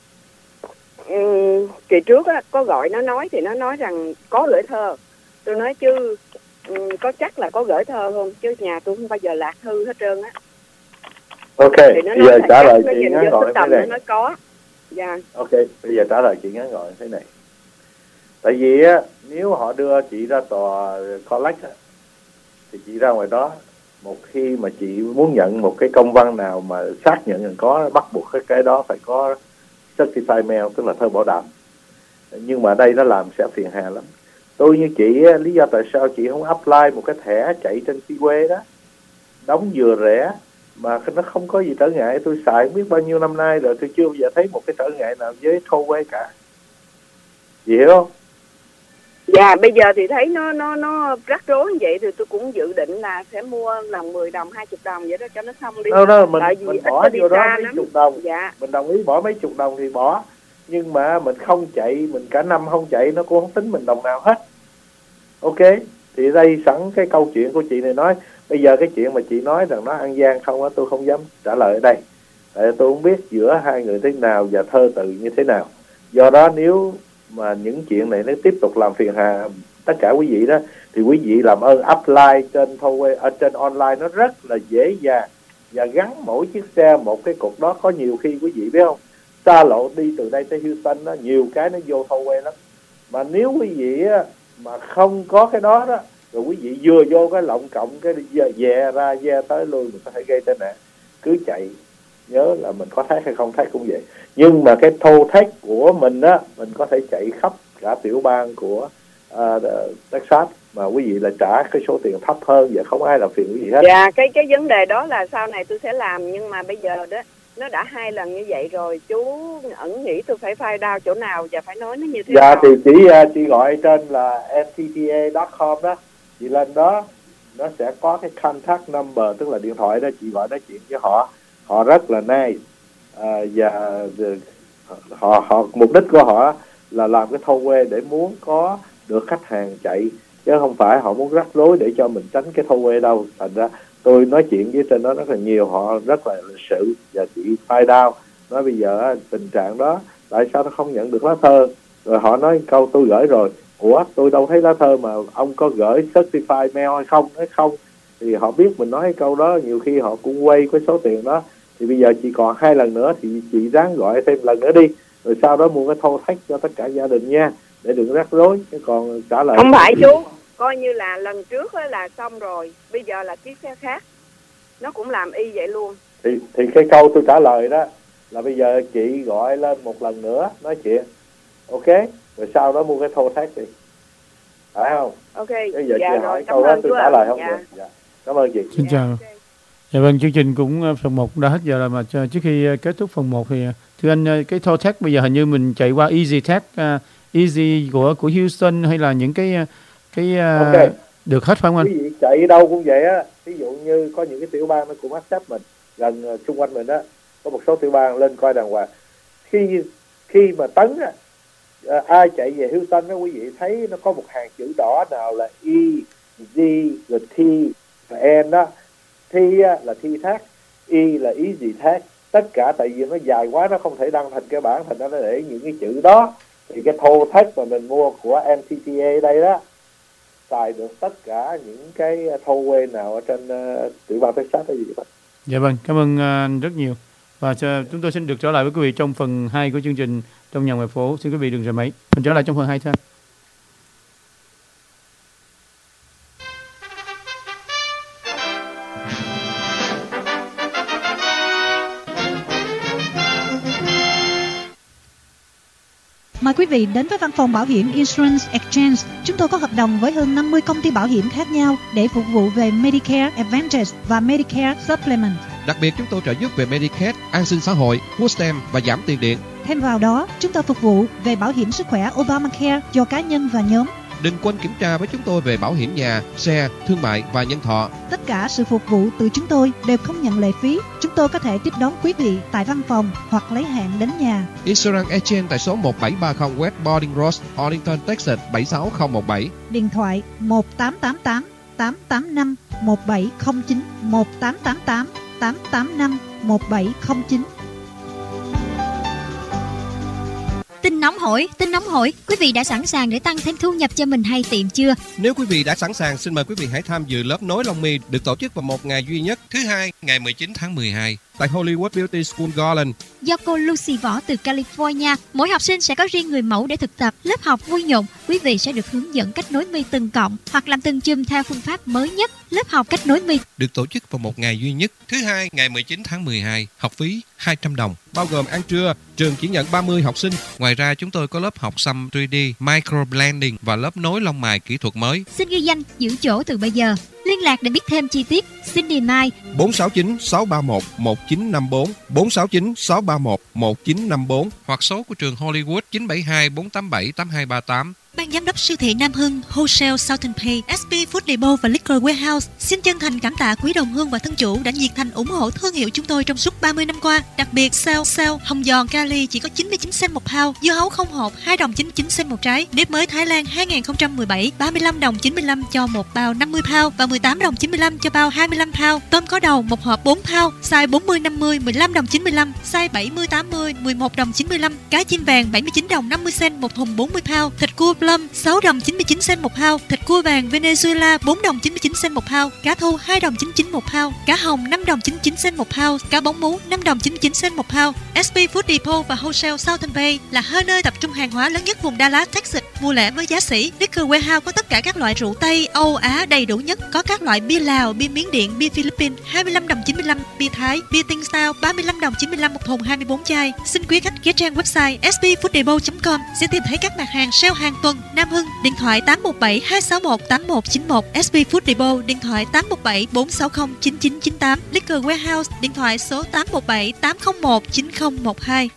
Ừ, kỳ trước á, có gọi nó nói thì nó nói rằng có gửi thơ. Tôi nói chứ ừ, có chắc là có gửi thơ không, chứ nhà tôi không bao giờ lạc thư hết trơn á. Ok, thì nó bây giờ trả lời chị ngắn gọn thế này. Nó nói có. Dạ. Ok, bây giờ trả lời chị ngắn gọn thế này. Tại vì á, nếu họ đưa chị ra tòa collect á, thì chị ra ngoài đó, một khi mà chị muốn nhận một cái công văn nào mà xác nhận rằng có, bắt buộc cái cái đó phải có certified mail, tức là thơ bảo đảm. Nhưng mà đây nó làm sẽ phiền hà lắm. Tôi như chị, lý do tại sao chị không apply một cái thẻ chạy trên freeway đó, đóng vừa rẻ mà nó không có gì trở ngại. Tôi xài biết bao nhiêu năm nay rồi, tôi chưa bao giờ thấy một cái trở ngại nào với tollway cả. Chị hiểu không? Dạ, bây giờ thì thấy nó nó nó rắc rối như vậy thì tôi cũng dự định là sẽ mua lần mười đồng, hai mươi đồng vậy đó cho nó xong đi. Đâu đâu, mình, Tại vì mình bỏ vô đó mấy lắm. chục đồng. Dạ. Mình đồng ý bỏ mấy chục đồng thì bỏ. Nhưng mà mình không chạy, mình cả năm không chạy, nó cũng không tính mình đồng nào hết. Ok, thì đây sẵn cái câu chuyện của chị này nói. Bây giờ cái chuyện mà chị nói rằng nó ăn gian không á, tôi không dám trả lời ở đây. Tại tôi không biết giữa hai người thế nào và thơ tự như thế nào. Do đó nếu mà những chuyện này nó tiếp tục làm phiền hà tất cả quý vị đó, thì quý vị làm ơn apply trên Thoway ở trên online, nó rất là dễ dàng, và gắn mỗi chiếc xe một cái cục đó. Có nhiều khi quý vị biết không, xa lộ đi từ đây tới Houston đó, nhiều cái nó vô Thoway lắm, mà nếu quý vị á, mà không có cái đó đó, rồi quý vị vừa vô cái lộng cộng cái về ra ve tới lui, mình có thể gây tai nạn. Cứ chạy, nhớ là mình có thác hay không thác cũng vậy, nhưng mà cái thô thác của mình á, mình có thể chạy khắp cả tiểu bang của uh, Texas mà quý vị là trả cái số tiền thấp hơn và không ai làm phiền quý vị hết. Dạ, cái cái vấn đề đó là sau này tôi sẽ làm, nhưng mà bây giờ đó nó đã hai lần như vậy rồi, chú ẩn nghĩ tôi phải file down chỗ nào và phải nói nó như thế dạ, nào? Dạ thì chị chị gọi trên là N T T A chấm com đó, chị lên đó nó sẽ có cái contact number, tức là điện thoại đó, chị gọi nói chuyện với họ, họ rất là nice, à, và họ họ mục đích của họ là làm cái Thoway để muốn có được khách hàng chạy, chứ không phải họ muốn rắc rối để cho mình tránh cái Thoway đâu. Thành ra tôi nói chuyện với trên đó rất là nhiều, họ rất là lịch sự, và chị file down nói bây giờ tình trạng đó tại sao nó không nhận được lá thơ, rồi họ nói câu tôi gửi rồi, ủa tôi đâu thấy lá thơ mà ông có gửi certified mail hay không, hay không, thì họ biết mình nói cái câu đó, nhiều khi họ cũng quay cái số tiền đó. Thì bây giờ chị còn hai lần nữa thì chị ráng gọi thêm lần nữa đi, rồi sau đó mua cái thô thách cho tất cả gia đình nha, để đừng rắc rối. Chứ còn trả lời không phải chú, coi như là lần trước là xong rồi, bây giờ là chiếc xe khác nó cũng làm y vậy luôn. Thì thì cái câu tôi trả lời đó là bây giờ chị gọi lên một lần nữa nói chuyện, ok, rồi sau đó mua cái thô thách đi, phải không? Ok, bây giờ dạ chị rồi, hỏi cảm câu đó ơn tôi chú trả ạ. lời không Dạ. được. Dạ. Cảm ơn chị. Xin chào. Okay. Dạ vâng, chương trình cũng phần một đã hết giờ rồi, mà trước khi kết thúc phần một thì thưa anh, cái toll tax bây giờ hình như mình chạy qua Easy Tax, uh, Easy của của Houston hay là những cái cái uh, okay. được hết phải không anh? Quý vị chạy đâu cũng vậy á, ví dụ như có những cái tiểu bang nó cũng accept mình, gần uh, xung quanh mình đó, có một số tiểu bang lên coi đàng hoàng. Khi khi mà tấn á, uh, ai chạy về Houston đó, quý vị thấy nó có một hàng chữ đỏ nào là E, G, rồi T, và N đó. T là thi thác, E là ý gì thác, tất cả tại vì nó dài quá nó không thể đăng thành cái bảng, thành ra nó để những cái chữ đó. Thì cái thô thách mà mình mua của N T T A đây đó xài được tất cả những cái Thoway nào ở trên uh, tiểu bang Texas hay gì vậy. Dạ vâng, cảm ơn anh rất nhiều, và chúng tôi xin được trở lại với quý vị trong phần hai của chương trình Trong Nhà Ngoài Phố. Xin quý vị đừng rời máy, mình trở lại trong phần hai thôi. Mời quý vị đến với văn phòng bảo hiểm Insurance Exchange. Chúng tôi có hợp đồng với hơn năm mươi công ty bảo hiểm khác nhau để phục vụ về Medicare Advantage và Medicare Supplement. Đặc biệt chúng tôi trợ giúp về Medicaid, an sinh xã hội, food stamp và giảm tiền điện. Thêm vào đó, chúng tôi phục vụ về bảo hiểm sức khỏe Obamacare cho cá nhân và nhóm. Đừng quên kiểm tra với chúng tôi về bảo hiểm nhà, xe, thương mại và nhân thọ. Tất cả sự phục vụ từ chúng tôi đều không nhận lệ phí. Chúng tôi có thể tiếp đón quý vị tại văn phòng hoặc lấy hạn đến nhà. Insurance Agent tại số một bảy ba không West Boarding Road, Arlington, Texas bảy sáu không một bảy. Điện thoại một tám tám tám tám tám năm một bảy không chín, một tám tám tám tám tám năm một bảy không chín. Tin nóng hổi, tin nóng hổi, quý vị đã sẵn sàng để tăng thêm thu nhập cho mình hay tiệm chưa? Nếu quý vị đã sẵn sàng, xin mời quý vị hãy tham dự lớp nối lông mi được tổ chức vào một ngày duy nhất, thứ hai, ngày mười chín tháng mười hai tại Hollywood Beauty School Garland. Do cô Lucy Võ từ California, mỗi học sinh sẽ có riêng người mẫu để thực tập. Lớp học vui nhộn, quý vị sẽ được hướng dẫn cách nối mi từng cọng hoặc làm từng chùm theo phương pháp mới nhất. Lớp học cách nối mi được tổ chức vào một ngày duy nhất, thứ hai, ngày mười chín tháng mười hai, học phí hai trăm đồng, bao gồm ăn trưa. Trường chỉ nhận ba mươi học sinh. Ngoài ra chúng tôi có lớp học xăm ba D, microblending và lớp nối lông mày kỹ thuật mới. Xin ghi danh giữ chỗ từ bây giờ. Liên lạc để biết thêm chi tiết. Cindy Mai bốn sáu chín sáu ba một một chín năm bốn, bốn sáu chín sáu ba một một chín năm bốn hoặc số của trường Hollywood chín bảy hai bốn tám bảy tám hai ba tám. Ban giám đốc siêu thị Nam Hưng, Wholesale Southern Pay, ét pê Food Depot và Liquor Warehouse xin chân thành cảm tạ quý đồng hương và thân chủ đã nhiệt thành ủng hộ thương hiệu chúng tôi trong suốt ba mươi năm qua. Đặc biệt sale sale hồng giòn Cali chỉ có chín mươi chín cent một pound, dưa hấu không hột hai đồng chín mươi chín cent một trái, nếp mới Thái Lan hai không một bảy ba mươi lăm đồng chín mươi lăm cho một bao năm mươi pound và mười tám đồng chín mươi lăm cho bao hai mươi lăm pound. Tôm có đầu một hộp bốn pound, size bốn mươi năm mươi mười lăm đồng chín mươi lăm, size bảy mươi tám mươi mười một đồng chín mươi lăm. Cá chim vàng bảy mươi chín đồng năm mươi cent một thùng bốn mươi pound. Thịt cua plum sáu đồng chín mươi chín cent một pound. Thịt cua vàng Venezuela bốn đồng chín mươi chín cent một pound. Cá thu hai đồng chín mươi chín một pound. Cá hồng năm đồng chín mươi chín cent một pound. Cá bóng mú năm đồng chín mươi chín cent một pound. ét pê Food Depot và Wholesale Southern Bay là hai nơi tập trung hàng hóa lớn nhất vùng Dallas, Texas. Mua lẻ với giá sỉ. Liquor Warehouse có tất cả các loại rượu Tây, Âu, Á đầy đủ nhất. Có các loại bia Lào, bia Miến Điện, bia Philippines hai mươi lăm đồng chín mươi lăm, bia Thái, bia Tinh Style ba mươi lăm đồng chín mươi lăm một thùng hai mươi bốn chai. Xin quý khách ghé trang website s p food depot chấm com sẽ tìm thấy các mặt hàng sale hàng tuần. Nam Hưng điện thoại tám một bảy hai sáu một tám một chín một, ét pê Food Depot điện thoại tám một bảy bốn sáu không chín chín chín tám, Liquor Warehouse điện thoại số tám một bảy tám không một chín không một hai.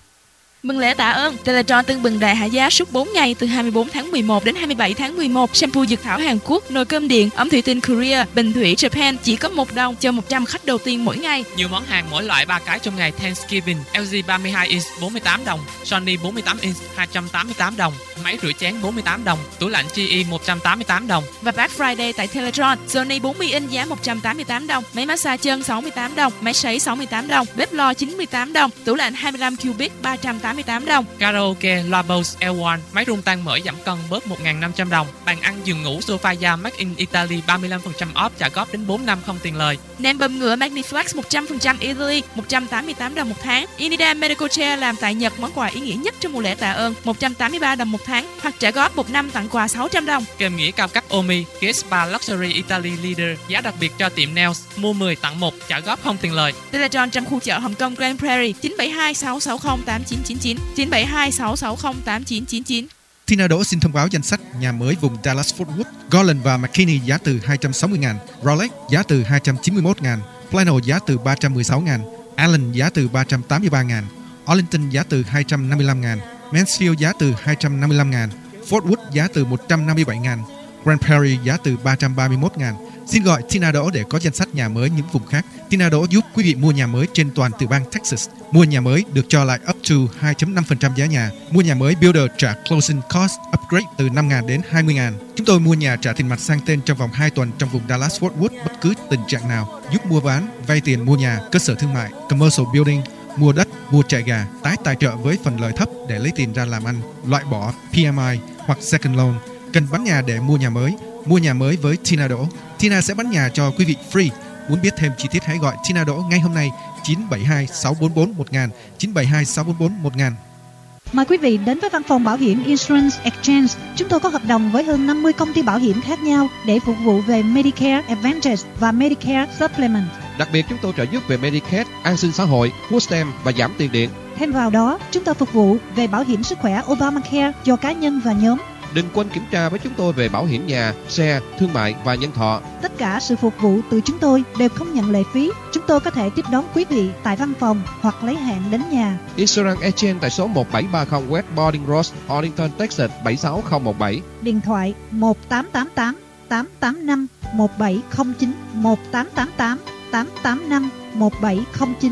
Mừng lễ tạ ơn, Teletron tưng bừng đại hạ giá suốt bốn ngày từ hai mươi bốn tháng mười một đến hai mươi bảy tháng mười một. Shampoo dược thảo Hàn Quốc, nồi cơm điện, ấm thủy tinh Korea, bình thủy Japan chỉ có một đồng cho một trăm khách đầu tiên mỗi ngày. Nhiều món hàng mỗi loại ba cái trong ngày Thanksgiving. lờ giê ba mươi hai inch bốn mươi tám đồng, Sony bốn mươi tám inch hai trăm tám mươi tám đồng, máy rửa chén bốn mươi tám đồng, tủ lạnh giê e một trăm tám mươi tám đồng. Và Black Friday tại Teletron, Sony bốn mươi inch giá một trăm tám mươi tám đồng, máy massage chân sáu mươi tám đồng, máy sấy sáu mươi tám đồng, bếp lò chín mươi tám đồng, tủ lạnh hai mươi lăm cubic ba trăm tám mươi tám đồng. Karaoke loa Bose L một, máy rung tăng mỡ giảm cân bớt một nghìn năm trăm đồng. Bàn ăn giường ngủ sofa da Made in Italy ba mươi lăm phần trăm off, trả góp đến bốn năm không tiền lời. Nem bơm ngựa Magniflex một trăm phần trăm Italy một trăm tám mươi tám đồng một tháng. Inida Medical Chair làm tại Nhật, món quà ý nghĩa nhất trong mùa lễ tạ ơn một trăm tám mươi ba đồng một tháng, hoặc trả góp một năm tặng quà sáu trăm đồng. Kem nghĩa cao cấp Omi, ghế spa Luxury Italy Leader, giá đặc biệt cho tiệm nails, mua mười tặng một, trả góp không tiền lời. Teletron trong khu chợ Hồng Kông Grand Prairie chín bảy hai sáu sáu không tám chín chín chín, chín bảy hai sáu sáu không tám chín chín chín. Tina Đỗ xin thông báo danh sách nhà mới vùng Dallas Fort Worth. Garland và McKinney giá từ hai trăm sáu mươi ngàn, Rolex giá từ hai trăm chín mươi mốt ngàn, Flannel giá từ ba trăm mười sáu ngàn, Allen giá từ ba trăm tám mươi ba ngàn, Arlington giá từ hai trăm năm mươi lăm ngàn, Mansfield giá từ hai trăm năm mươi lăm ngàn, Fort Worth giá từ một trăm năm mươi bảy ngàn, Grand Prairie giá từ ba trăm ba mươi mốt ngàn. Xin gọi Tina Đỗ để có danh sách nhà mới những vùng khác. Tina Đỗ giúp quý vị mua nhà mới trên toàn tiểu bang Texas. Mua nhà mới được cho lại up to hai phẩy năm phần trăm giá nhà. Mua nhà mới Builder trả closing cost upgrade từ năm ngàn đến hai mươi ngàn. Chúng tôi mua nhà trả tiền mặt sang tên trong vòng hai tuần trong vùng Dallas Fort Worth bất cứ tình trạng nào. Giúp mua bán, vay tiền mua nhà, cơ sở thương mại, commercial building, mua đất, mua trại gà, tái tài trợ với phần lời thấp để lấy tiền ra làm ăn, loại bỏ pê em i hoặc second loan. Cần bán nhà để mua nhà mới. Mua nhà mới với Tina Đỗ. Tina sẽ bán nhà cho quý vị free. Muốn biết thêm chi tiết hãy gọi Tina Đỗ ngay hôm nay chín bảy hai sáu bốn bốn một ngàn, chín bảy hai sáu bốn bốn một ngàn. Mời quý vị đến với văn phòng bảo hiểm Insurance Exchange. Chúng tôi có hợp đồng với hơn năm mươi công ty bảo hiểm khác nhau để phục vụ về Medicare Advantage và Medicare Supplement. Đặc biệt chúng tôi trợ giúp về Medicaid, an sinh xã hội, food stamp và giảm tiền điện. Thêm vào đó, chúng tôi phục vụ về bảo hiểm sức khỏe Obamacare cho cá nhân và nhóm. Đừng quên kiểm tra với chúng tôi về bảo hiểm nhà, xe, thương mại và nhân thọ. Tất cả sự phục vụ từ chúng tôi đều không nhận lệ phí. Chúng tôi có thể tiếp đón quý vị tại văn phòng hoặc lấy hạn đến nhà. Insurance Exchange tại số một bảy ba không West Boarding Road, Arlington, Texas bảy sáu không một bảy. Điện thoại một tám tám tám tám tám năm một bảy không chín, một tám tám tám tám tám năm một bảy không chín.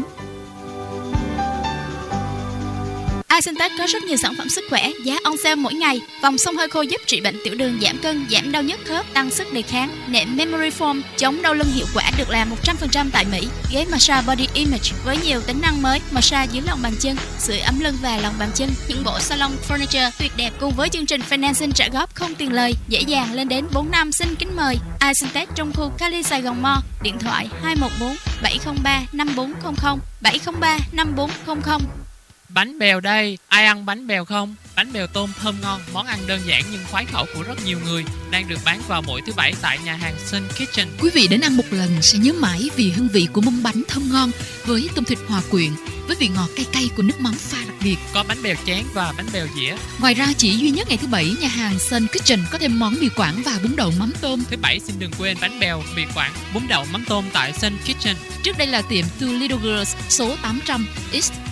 Asintec có rất nhiều sản phẩm sức khỏe, giá on sale mỗi ngày. Vòng xông hơi khô giúp trị bệnh tiểu đường, giảm cân, giảm đau nhức khớp, tăng sức đề kháng. Nệm Memory Foam chống đau lưng hiệu quả được làm một trăm phần trăm tại Mỹ. Ghế massage Body Image với nhiều tính năng mới, massage dưới lòng bàn chân, sưởi ấm lưng và lòng bàn chân. Những bộ salon furniture tuyệt đẹp cùng với chương trình financing trả góp không tiền lời, dễ dàng lên đến bốn năm. Xin kính mời Asintec trong khu Cali Sài Gòn Mall. Điện thoại hai một bốn bảy không ba năm bốn không không, bảy không ba năm bốn không không. Bánh bèo đây, ai ăn bánh bèo không? Bánh bèo tôm thơm ngon, món ăn đơn giản nhưng khoái khẩu của rất nhiều người, đang được bán vào mỗi thứ bảy tại nhà hàng Sun Kitchen. Quý vị đến ăn một lần sẽ nhớ mãi vì hương vị của mâm bánh thơm ngon với tôm thịt hòa quyện, với vị ngọt cay cay của nước mắm pha đặc biệt. Có bánh bèo chén và bánh bèo dĩa. Ngoài ra chỉ duy nhất ngày thứ bảy, nhà hàng Sun Kitchen có thêm món mì Quảng và bún đậu mắm tôm. Thứ bảy xin đừng quên bánh bèo, mì Quảng, bún đậu mắm tôm tại Sun Kitchen. Trước đây là tiệm Two Little Girls số tám trăm East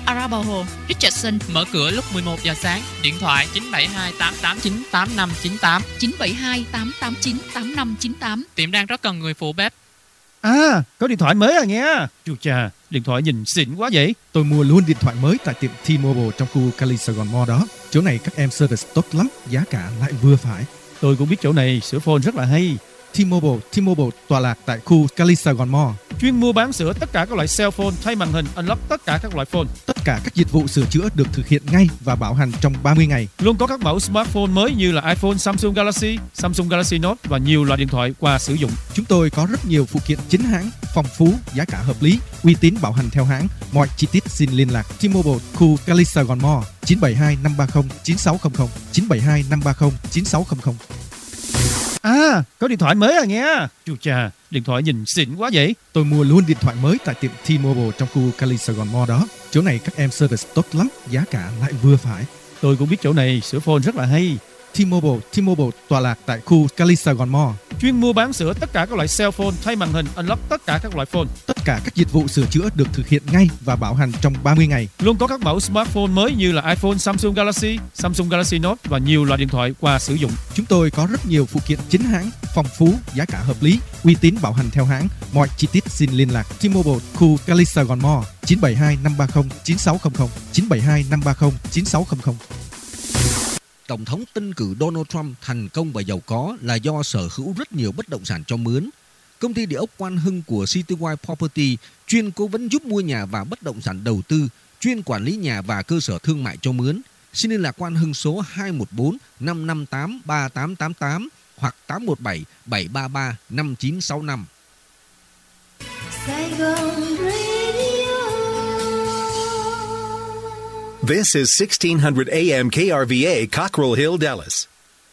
Arapahoe, Richardson. Mở cửa lúc mười một giờ sáng. Điện thoại chín bảy hai tám tám chín tám năm chín tám. chín bảy hai tám tám chín tám năm chín tám. Tiệm đang rất cần người phụ bếp. À, có điện thoại mới à nghe. Chú chà, điện thoại nhìn xịn quá vậy. Tôi mua luôn điện thoại mới tại tiệm T-Mobile trong khu Cali Sài Gòn Mall đó. Chỗ này các em service tốt lắm, giá cả lại vừa phải. Tôi cũng biết chỗ này sửa phone rất là hay. T-Mobile, T-Mobile tọa lạc tại khu Cali Sài Gòn Mall. Chuyên mua bán sửa tất cả các loại cell phone, thay màn hình, unlock tất cả các loại phone. Tất cả các dịch vụ sửa chữa được thực hiện ngay và bảo hành trong ba mươi ngày. Luôn có các mẫu smartphone mới như là iPhone, Samsung Galaxy, Samsung Galaxy Note và nhiều loại điện thoại qua sử dụng. Chúng tôi có rất nhiều phụ kiện chính hãng, phong phú, giá cả hợp lý, uy tín bảo hành theo hãng. Mọi chi tiết xin liên lạc T-Mobile khu Cali Sài Gòn Mall chín bảy hai năm ba không chín sáu không không chín bảy hai năm ba không chín sáu không không. À, có điện thoại mới à nghe. Chú chà, điện thoại nhìn xịn quá vậy. Tôi mua luôn điện thoại mới tại tiệm T-Mobile trong khu Cali Sài Gòn Mall đó. Chỗ này các em service tốt lắm, giá cả lại vừa phải. Tôi cũng biết chỗ này sửa phone rất là hay. T-Mobile, T-Mobile tọa lạc tại khu Cali Sài Gòn Mall. Chuyên mua bán sửa tất cả các loại cell phone, thay màn hình, unlock tất cả các loại phone. Tất cả các dịch vụ sửa chữa được thực hiện ngay và bảo hành trong ba mươi ngày. Luôn có các mẫu smartphone mới như là iPhone, Samsung Galaxy, Samsung Galaxy Note và nhiều loại điện thoại qua sử dụng. Chúng tôi có rất nhiều phụ kiện chính hãng, phong phú, giá cả hợp lý, uy tín bảo hành theo hãng. Mọi chi tiết xin liên lạc T-Mobile khu Cali Sài Gòn Mall chín bảy hai năm ba không chín sáu không không chín bảy hai năm ba không chín sáu không không. Tổng thống tân cử Donald Trump thành công và giàu có là do sở hữu rất nhiều bất động sản cho mướn. Công ty địa ốc Quan Hưng của Citywide Property chuyên cố vấn giúp mua nhà và bất động sản đầu tư, chuyên quản lý nhà và cơ sở thương mại cho mướn. Xin liên lạc Quan Hưng số hai một bốn năm năm tám ba tám tám tám hoặc tám một bảy bảy ba ba năm chín sáu năm. This is sixteen hundred A M K R V A, Cockrell Hill, Dallas.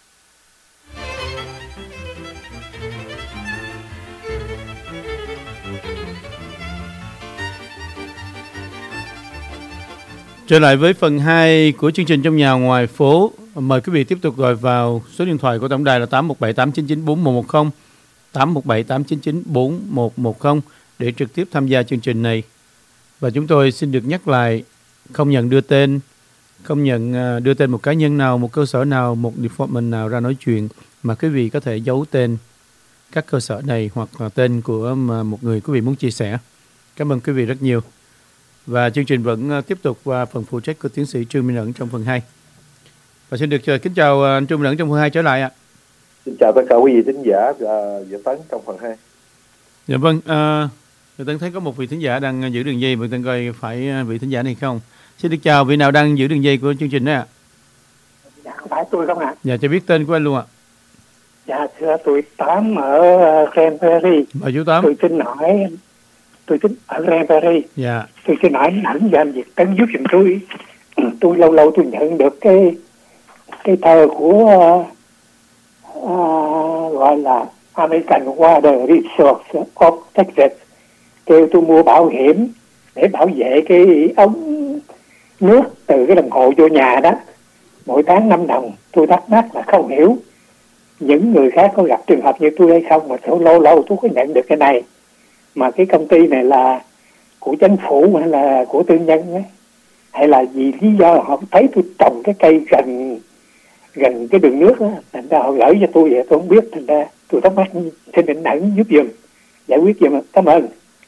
Trở lại với phần hai của chương trình Trong Nhà Ngoài Phố. Mời quý vị tiếp tục gọi vào số điện thoại của tổng đài là tám một bảy tám chín chín bốn một một không, tám một bảy tám chín chín bốn một một không để trực tiếp tham gia chương trình này. Và chúng tôi xin được nhắc lại, không nhận đưa tên, không nhận đưa tên một cá nhân nào, một cơ sở nào, một department nào ra nói chuyện, mà quý vị có thể giấu tên các cơ sở này hoặc là tên của một người quý vị muốn chia sẻ. Cảm ơn quý vị rất nhiều. Và chương trình vẫn tiếp tục qua phần phụ trách của tiến sĩ Trương Minh Ẩn trong phần hai. Và xin được kính chào anh Trương Minh Ẩn trong phần hai trở lại ạ. Xin chào tất cả quý vị thính giả và Việt Tấn trong phần hai. Dạ vâng, à, Việt Tấn thấy có một vị thính giả đang giữ đường dây, Việt Tấn coi phải vị thính giả này không? Xin được chào, vị nào đang giữ đường dây của chương trình đấy ạ? Dạ, không phải tôi không ạ? Dạ, cho biết tên của anh luôn ạ. Dạ, thưa tôi Tám ở Cranberry. Mời chú Tám. Tôi xin hỏi, tôi xin ở Cranberry. Dạ. Tôi xin hỏi ảnh và anh Việt Tấn giúp giùm tôi. Tôi lâu lâu tôi nhận được cái cái thơ của uh, gọi là American Water Resources of Texas kêu tôi mua bảo hiểm để bảo vệ cái ống nước từ cái đồng hồ vô nhà đó, mỗi tháng năm đồng. Tôi thắc mắc là không hiểu những người khác có gặp trường hợp như tôi hay không, mà sao lâu lâu tôi có nhận được cái này, mà cái công ty này là của chính phủ hay là của tư nhân ấy, hay là vì lý do họ thấy tôi trồng cái cây gần gần cái đường nước đó, thành ra họ gửi cho tôi vậy tôi không biết, thành ra tôi thắc mắc, xin định Ẩn giúp giùm giải quyết giùm. Cảm ơn.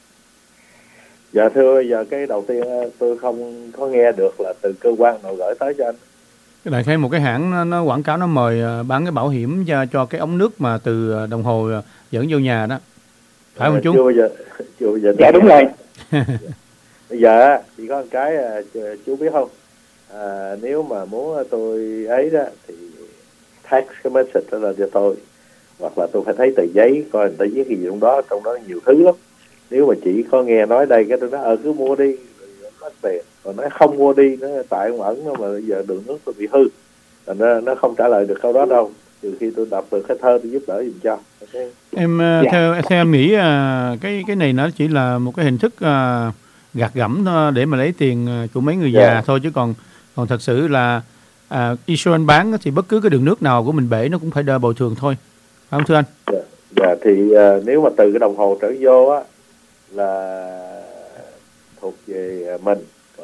Dạ thưa, giờ cái đầu tiên tôi không có nghe được là từ cơ quan nào gửi tới cho anh. Cái đại khái một cái hãng nó, nó quảng cáo nó mời bán cái bảo hiểm cho, cho cái ống nước mà từ đồng hồ dẫn vô nhà đó, phải không chú? Chưa bao giờ, chưa bao giờ. Dạ đúng rồi. Bây giờ chỉ có một cái chú biết không, à, nếu mà muốn tôi ấy đó thì text cái message đó là cho tôi, hoặc là tôi phải thấy tờ giấy coi người ta viết cái gì trong đó, trong đó nhiều thứ lắm. Nếu mà chỉ có nghe nói đây cái tôi nói ờ cứ mua đi mất tiền, còn nói không mua đi nó tại ông Ẩn nó, mà bây giờ đường nước tôi bị hư, thành ra nó không trả lời được câu đó đâu, trừ khi tôi đọc được cái thơ tôi giúp đỡ giùm cho. Okay. Em dạ. theo theo em nghĩ cái cái này nó chỉ là một cái hình thức uh, gạt gẫm để mà lấy tiền của mấy người dạ. già thôi, chứ còn còn thật sự là uh, insurance bán thì bất cứ cái đường nước nào của mình bể nó cũng phải đợi bồi thường thôi, phải không thưa anh? Dạ, dạ thì uh, nếu mà từ cái đồng hồ trở vô á là thuộc về mình, còn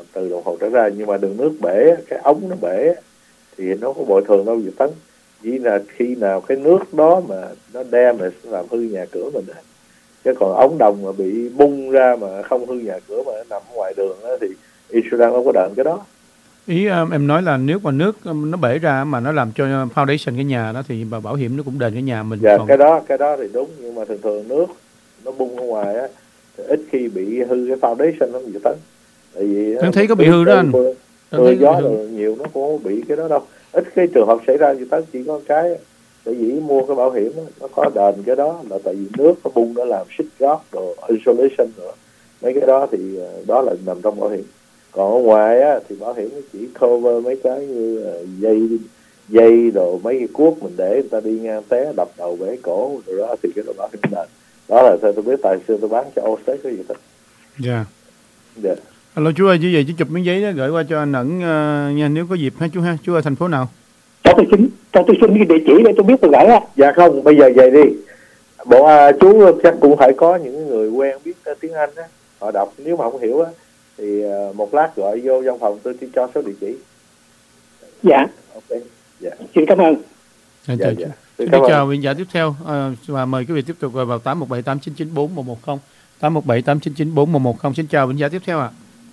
từ đồng hồ trở ra. Nhưng mà đường nước bể, cái ống nó bể thì nó có bồi thường đâu Việt Tấn, chỉ là khi nào cái nước đó mà nó đem mà làm hư nhà cửa mình đó. Chứ còn ống đồng mà bị bung ra mà không hư nhà cửa mà nó nằm ngoài đường đó, thì insurance không có đền cái đó. Ý um, em nói là nếu mà nước um, nó bể ra mà nó làm cho foundation cái nhà đó thì bảo hiểm nó cũng đền cái nhà mình. Dạ, còn... cái đó cái đó thì đúng, nhưng mà thường thường nước nó bung ở ngoài á thì ít khi bị hư cái foundation lắm Việt Tấn. Tại vì em thấy có bị hư đó anh. Mưa, mưa gió rồi nhiều nó cũng không bị cái đó đâu. Ít cái trường hợp xảy ra Việt Tấn, chỉ có cái tại vì mua cái bảo hiểm đó, nó có đền cái đó là tại vì nước nó bung nó làm sheet rock rồi insulation rồi mấy cái đó thì đó là nằm trong bảo hiểm. Còn ở ngoài á thì bảo hiểm chỉ cover mấy cái như dây dây đồ mấy cái cuốc mình để người ta đi ngang té đập đầu bể cổ rồi đó thì cái đó bảo hiểm đền. Đó là tôi biết tại xưa tôi bán cho Allstate cái gì đó. Dạ. Dạ. Alo chú ơi, như vậy chú chụp miếng giấy đó gửi qua cho anh Ẩn uh, nha, nếu có dịp ha chú ha. Chú ở thành phố nào? Cho tôi xin, cho tôi xin cái địa chỉ để tôi biết tôi gửi á. Dạ không, bây giờ vậy đi. Bộ à, chú chắc cũng phải có những người quen biết uh, tiếng Anh á, họ đọc, nếu mà không hiểu á thì uh, một lát gọi vô văn phòng tôi chỉ cho số địa chỉ. Dạ. Ok. Dạ. Xin cảm ơn. Dạ, dạ, chào, dạ. Xin chào, chào vị giả tiếp theo à, và mời quý vị tiếp tục vào tám một bảy tám chín chín bốn một một không tám một bảy tám chín chín bốn một một không. Xin chào vị giả tiếp theo ạ. À.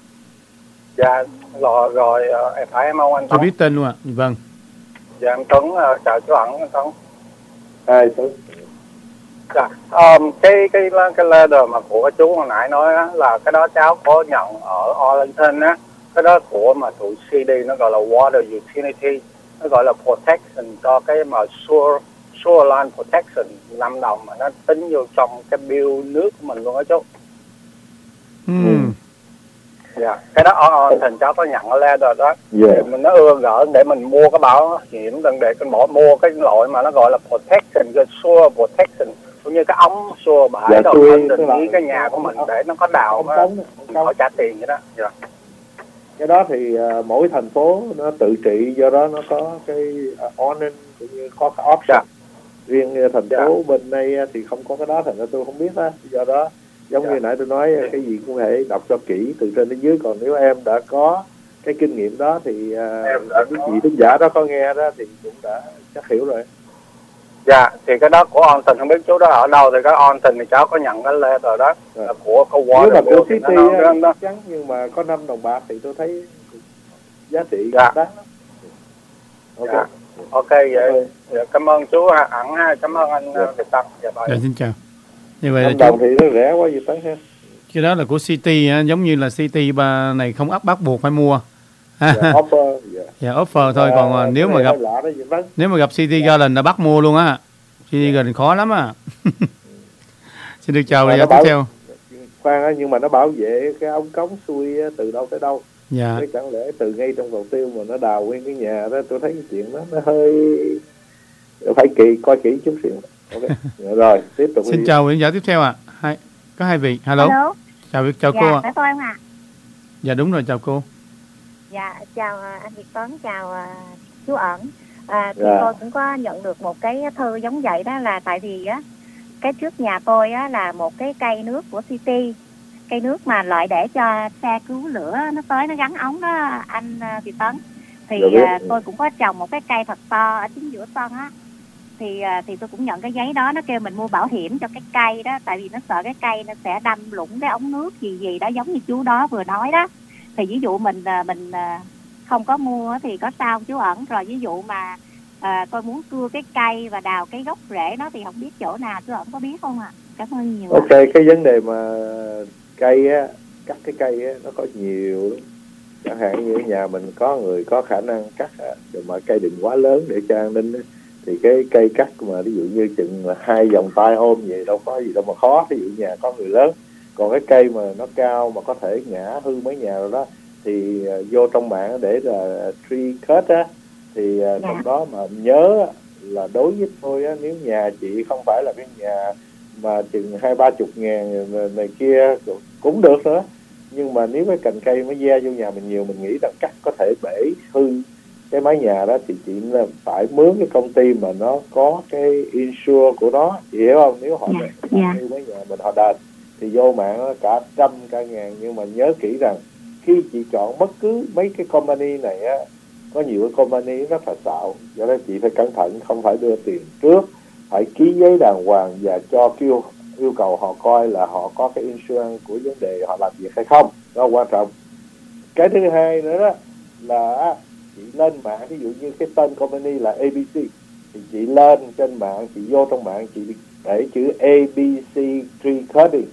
Dạ rồi rồi em phải em mong anh Tôi biết tên luôn ạ. À. Vâng. Dạ em Tuấn, chào chú Ẩn. Anh Tuấn. Hai Tuấn. Dạ um, cái cái cái letter mà của chú hồi nãy nói á, là cái đó cháu có nhận ở Arlington á, cái đó của mà tụi xê đê nó gọi là water utility, nó gọi là protection cho cái mà sewer shoreline protection năm đồng mà nó tính vô trong cái bill nước của mình luôn á chú. Ừ. Dạ, yeah. Cái đó ở Arlington cháu có nhận ở letter đó. Yeah. Mình nó ưa gỡ để mình mua cái bảo hiểm đừng để cái bỏ mua cái loại mà nó gọi là protection, cái sewer protection, cũng như cái ống sewer bãi dạ, đâu mình định ý cái nhà của mình để nó có đào nó khỏi trả tiền vậy đó. Dạ. Cái đó thì uh, mỗi thành phố nó tự trị, do đó nó có cái uh, awning cũng như có cái option. Dạ. Riêng uh, thành phố dạ. bên đây uh, thì không có cái đó, thành ra tôi không biết á. Do đó giống dạ. như nãy tôi nói uh, cái gì cũng phải đọc cho kỹ từ trên đến dưới. Còn nếu em đã có cái kinh nghiệm đó thì uh, cái gì thính giả đó có nghe đó thì cũng đã chắc hiểu rồi. Dạ, thì cái đó của Arlington không biết chú đó ở đâu, thì cái Arlington thì cháu có nhận cái letter đó dạ. là của có water. Nếu mà của City nó, nó, chắc chắn, nhưng mà có năm đồng bạc thì tôi thấy giá trị dạ. đáng lắm. Ok. Dạ. Ok vậy. Dạ, cảm ơn chú Ẩn ha, cảm ơn anh dạ. Việt Tân. Dạ, dạ xin chào. Như vậy là chú... đồng thì nó rẻ quá Việt Tân ha. Cái đó là của City, giống như là City ba này không áp bắt buộc phải mua. Dạ, offer, dạ. dạ offer thôi, à, còn nếu mà gặp đó, nếu mà gặp City dạ. Garden là bắt mua luôn á. City Garden khó lắm à. Xin được chào bây giờ tiếp theo. Khoan á, nhưng mà nó bảo vệ cái ống cống xuôi từ đâu tới đâu. Dạ. Cái chẳng lẽ từ ngay trong cầu tiêu mà nó đào nguyên cái nhà đó, tôi thấy cái chuyện đó nó hơi phải kỳ coi kỹ chút xíu. Ok. Rồi tiếp tục. Xin chào vị giả tiếp theo ạ. À. Hai có hai vị. Hello. Hello. Chào chào dạ, cô ạ. Dạ, tôi không ạ? Dạ đúng rồi, chào cô. Dạ, chào anh Việt Tuấn, chào uh, chú Ẩn. À, thì dạ. tôi cũng có nhận được một cái thư giống vậy đó, là tại vì á cái trước nhà tôi á là một cái cây nước của City, cây nước mà loại để cho xe cứu lửa nó tới nó gắn ống đó anh uh, Việt Tuấn. Thì uh, tôi cũng có trồng một cái cây thật to ở chính giữa sân á. Thì uh, thì tôi cũng nhận cái giấy đó, nó kêu mình mua bảo hiểm cho cái cây đó, tại vì nó sợ cái cây nó sẽ đâm lũng cái ống nước gì gì đó, giống như chú đó vừa nói đó. Thì ví dụ mình mình không có mua thì có sao chú Ẩn? Rồi ví dụ mà à, tôi muốn cưa cái cây và đào cái gốc rễ đó thì không biết chỗ nào, chú Ẩn có biết không ạ? À? Cảm ơn nhiều. Ok, à. Cái vấn đề mà cây á, cắt cái cây á, nó có nhiều lắm. Chẳng hạn như ở nhà mình có người có khả năng cắt á, rồi mà cây đừng quá lớn để cho an ninh á, thì cái cây cắt mà ví dụ như chừng hai vòng tay ôm vậy đâu có gì đâu mà khó. Ví dụ nhà có người lớn, còn cái cây mà nó cao mà có thể ngã hư mấy nhà rồi đó thì uh, vô trong mạng để là tree cut á, thì uh, trong đó mà nhớ là đối với tôi á, nếu nhà chị không phải là cái nhà mà chừng hai ba chục ngàn này kia cũng được nữa, nhưng mà nếu cái cành cây mới gieo vô nhà mình nhiều, mình nghĩ rằng cắt có thể bể hư cái mái nhà đó, thì chị là phải mướn cái công ty mà nó có cái insure của nó, chị hiểu không? Nếu họ yeah. Yeah. mái nhà mình họ đền thì vô mạng cả trăm cả ngàn, nhưng mà nhớ kỹ rằng khi chị chọn bất cứ mấy cái company này á, có nhiều cái company nó thật xạo, do đó chị phải cẩn thận, không phải đưa tiền trước, phải ký giấy đàng hoàng và cho kêu yêu cầu họ coi là họ có cái insurance của vấn đề họ làm việc hay không, đó quan trọng. Cái thứ hai nữa đó là chị lên mạng, ví dụ như cái tên company là a bê xê, thì chị lên trên mạng, chị vô trong mạng, chị để chữ a bê xê Tree Cutting